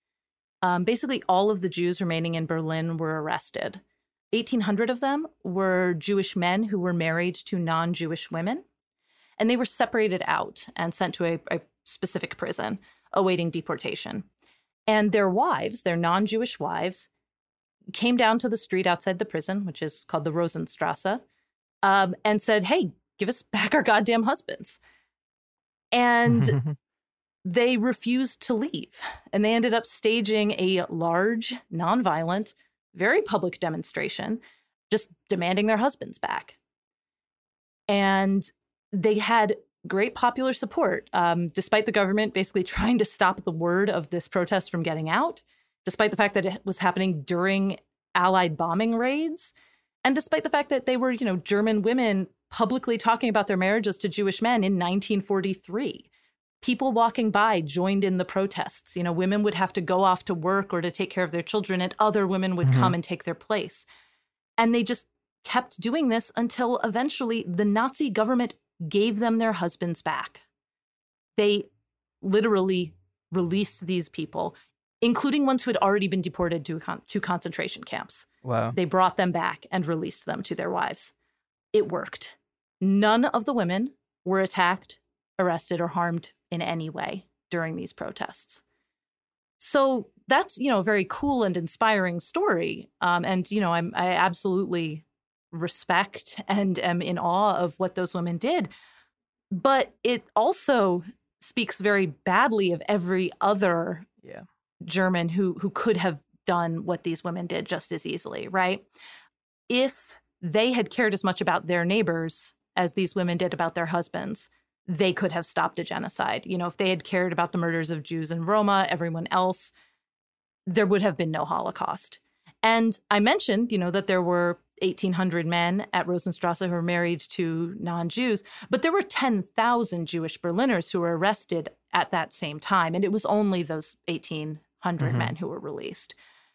um, basically all of the Jews remaining in Berlin were arrested. eighteen hundred of them were Jewish men who were married to non-Jewish women, and they were separated out and sent to a, a specific prison awaiting deportation. And their wives, their non-Jewish wives, came down to the street outside the prison, which is called the Rosenstrasse, um, and said, hey, give us back our goddamn husbands. And they refused to leave. And they ended up staging a large, nonviolent, very public demonstration, just demanding their husbands back. And they had great popular support, um, despite the government basically trying to stop the word of this protest from getting out, despite the fact that it was happening during Allied bombing raids, and despite the fact that they were, you know, German women publicly talking about their marriages to Jewish men in nineteen forty-three. People walking by joined in the protests. You know, women would have to go off to work or to take care of their children, and other women would mm-hmm. come and take their place. And they just kept doing this until eventually the Nazi government gave them their husbands back. They literally released these people, including ones who had already been deported to, con- to concentration camps. Wow. They brought them back and released them to their wives. It worked. None of the women were attacked, arrested, or harmed in any way during these protests. So that's, you know, a very cool and inspiring story. Um, and, you know, I'm, I absolutely respect and am in awe of what those women did. But it also speaks very badly of every other yeah. German who who could have done what these women did just as easily, right? If they had cared as much about their neighbors as these women did about their husbands, they could have stopped a genocide. You know, if they had cared about the murders of Jews and Roma, everyone else, there would have been no Holocaust. And I mentioned, you know, that there were eighteen hundred men at Rosenstrasse who were married to non-Jews, but there were ten thousand Jewish Berliners who were arrested at that same time. And it was only those eighteen hundred Mm-hmm. men who were released.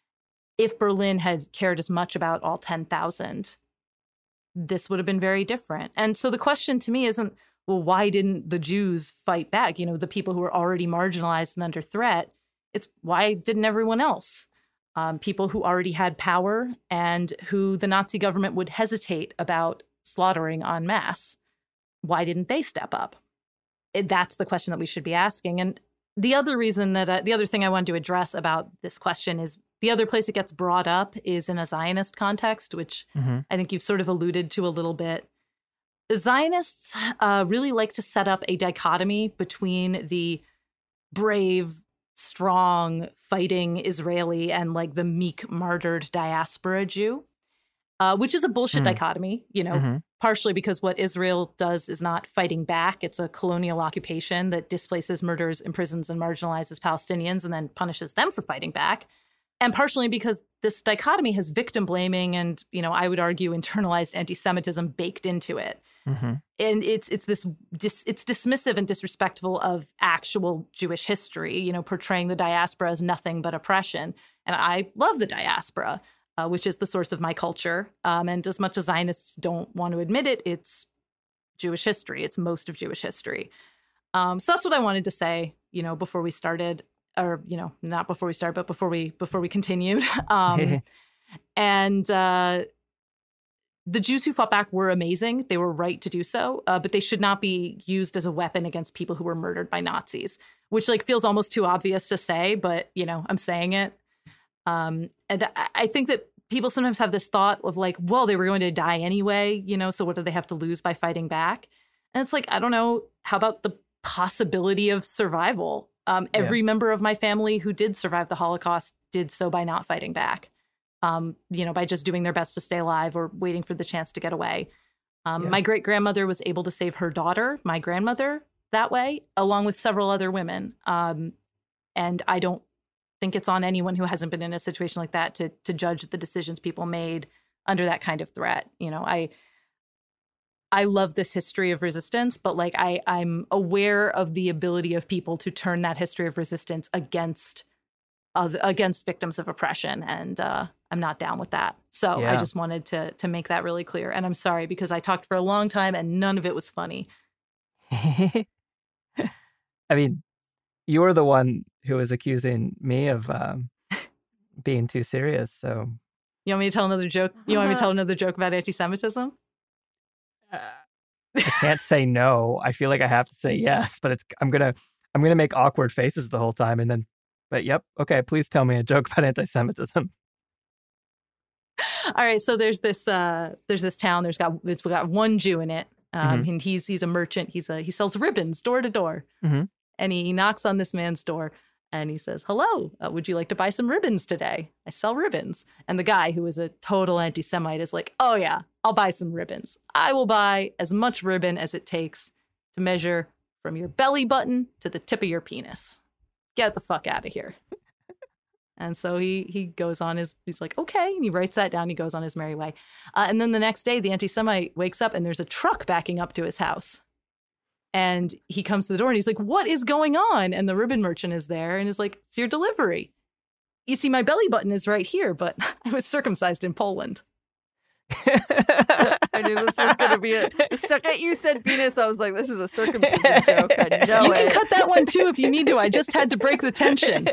If Berlin had cared as much about all ten thousand, this would have been very different. And so the question to me isn't, well, why didn't the Jews fight back? You know, the people who were already marginalized and under threat. It's why didn't everyone else? Um, people who already had power and who the Nazi government would hesitate about slaughtering en masse. Why didn't they step up? It, that's the question that we should be asking. And the other reason that, I, the other thing I wanted to address about this question is the other place it gets brought up is in a Zionist context, which Mm-hmm. I think you've sort of alluded to a little bit. The Zionists uh, really like to set up a dichotomy between the brave, strong, fighting Israeli and like the meek, martyred diaspora Jew, uh, which is a bullshit Mm. dichotomy, you know, Mhm. partially because what Israel does is not fighting back. It's a colonial occupation that displaces, murders, imprisons, and marginalizes Palestinians and then punishes them for fighting back. And partially because this dichotomy has victim blaming and, you know, I would argue internalized anti-Semitism baked into it. Mm-hmm. And it's it's this dis, it's dismissive and disrespectful of actual Jewish history, you know, portraying the diaspora as nothing but oppression. And I love the diaspora, uh, which is the source of my culture. Um, and as much as Zionists don't want to admit it, it's Jewish history. It's most of Jewish history. Um, so that's what I wanted to say, you know, before we started, or, you know, not before we started, but before we before we continued. Um, and uh the Jews who fought back were amazing. They were right to do so, uh, but they should not be used as a weapon against people who were murdered by Nazis, which like feels almost too obvious to say, but, you know, I'm saying it. Um, and I, I think that people sometimes have this thought of like, well, they were going to die anyway, you know, so what do they have to lose by fighting back? And it's like, I don't know, how about the possibility of survival? Um, every Yeah. member of my family who did survive the Holocaust did so by not fighting back. Um, you know, by just doing their best to stay alive or waiting for the chance to get away. Um, Yeah. My great-grandmother was able to save her daughter, my grandmother, that way, along with several other women. Um, and I don't think it's on anyone who hasn't been in a situation like that to to judge the decisions people made under that kind of threat. You know, I I love this history of resistance, but like I I'm aware of the ability of people to turn that history of resistance against of against victims of oppression, and uh, I'm not down with that. So Yeah. I just wanted to to make that really clear. And I'm sorry because I talked for a long time and none of it was funny. I mean, you're the one who is accusing me of um, being too serious. So You want me to tell another joke? You want me to tell another joke about anti-Semitism? uh, I can't say no. I feel like I have to say yes, but it's I'm gonna I'm gonna make awkward faces the whole time, and then. But yep, okay. Please tell me a joke about anti-Semitism. All right, so there's this uh, there's this town. There's got it's got one Jew in it, um, Mhm. and he's he's a merchant. He's a he sells ribbons door to door, Mhm. and he, he knocks on this man's door and he says, "Hello, uh, would you like to buy some ribbons today? I sell ribbons." And the guy, who is a total anti-Semite, is like, "Oh yeah, I'll buy some ribbons. I will buy as much ribbon as it takes to measure from your belly button to the tip of your penis. Get the fuck out of here." And so he he goes on his, he's like, okay. And he writes that down. He goes on his merry way. Uh, and then the next day, the anti-Semite wakes up and there's a truck backing up to his house. And he comes to the door and he's like, what is going on? And the ribbon merchant is there and is like, it's your delivery. You see, my belly button is right here, but I was circumcised in Poland. I knew this was going to be it. The second you said penis, I was like, this is a circumcision joke. I know You it. can cut that one too if you need to. I just had to break the tension.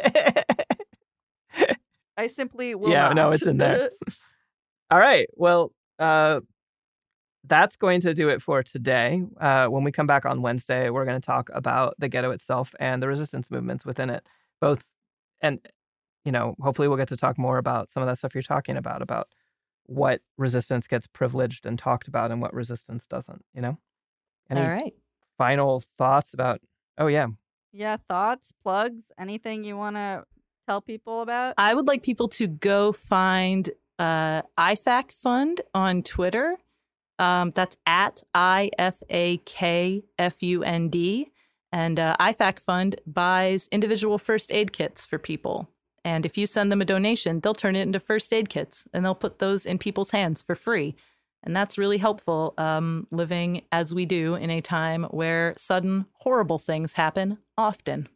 I simply will Yeah, not. no, it's in there. All right. Well, uh, that's going to do it for today. Uh, when we come back on Wednesday, we're going to talk about the ghetto itself and the resistance movements within it. Both, and, you know, hopefully we'll get to talk more about some of that stuff you're talking about, about what resistance gets privileged and talked about and what resistance doesn't, you know? Any All right. final thoughts about, oh, yeah. Yeah, thoughts, plugs, anything you want to tell people about? I would like people to go find uh, I FAC Fund on Twitter. Um, that's at I F A K F U N D. And uh, I FAC Fund buys individual first aid kits for people. And if you send them a donation, they'll turn it into first aid kits and they'll put those in people's hands for free. And that's really helpful um, living as we do in a time where sudden, horrible things happen often.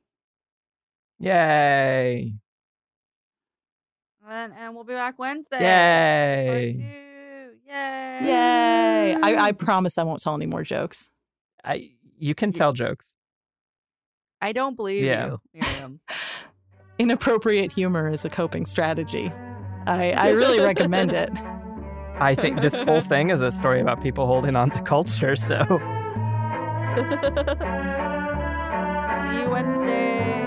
Yay. And, and we'll be back Wednesday. Yay. Yay. Yay. I, I promise I won't tell any more jokes. I You can tell jokes. I don't believe Yeah. you, Miriam. Inappropriate humor is a coping strategy. I, I really recommend it. I think this whole thing is a story about people holding on to culture, so. See you Wednesday.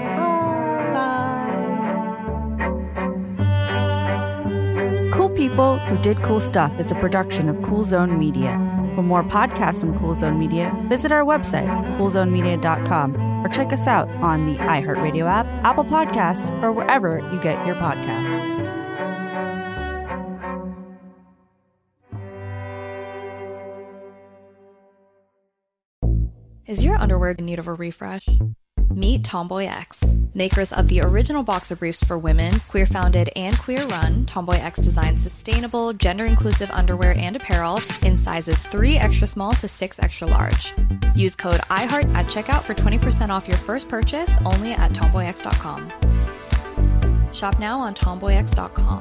Bye. Cool People Who Did Cool Stuff is a production of Cool Zone Media. For more podcasts from Cool Zone Media, visit our website, cool zone media dot com, or check us out on the iHeartRadio app, Apple Podcasts, or wherever you get your podcasts. Is your underwear in need of a refresh? Meet Tomboy X, makers of the original boxer briefs for women, queer-founded and queer-run. Tomboy X designs sustainable, gender-inclusive underwear and apparel in sizes three extra small to six extra large. Use code iHeart at checkout for twenty percent off your first purchase only at tomboy x dot com. Shop now on tomboy x dot com.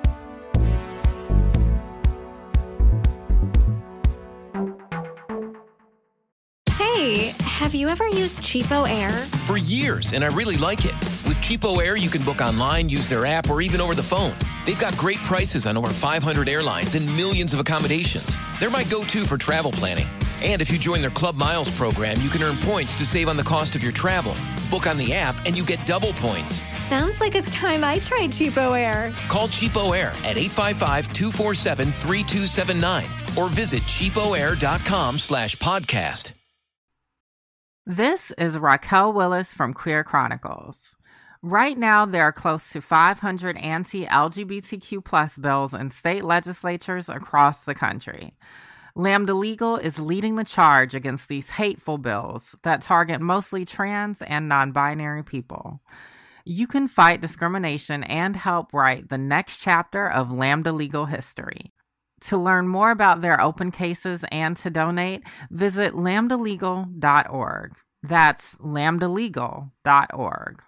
Hey, have you ever used Cheapo Air? For years, and I really like it. With Cheapo Air, you can book online, use their app, or even over the phone. They've got great prices on over five hundred airlines and millions of accommodations. They're my go-to for travel planning. And if you join their Club Miles program, you can earn points to save on the cost of your travel. Book on the app, and you get double points. Sounds like it's time I tried Cheapo Air. Call Cheapo Air at eight five five, two four seven, three two seven nine or visit cheapoair.com slash podcast. This is Raquel Willis from Queer Chronicles. Right now, there are close to five hundred anti-L G B T Q plus bills in state legislatures across the country. Lambda Legal is leading the charge against these hateful bills that target mostly trans and non-binary people. You can fight discrimination and help write the next chapter of Lambda Legal history. To learn more about their open cases and to donate, visit lambda legal dot org. That's lambda legal dot org.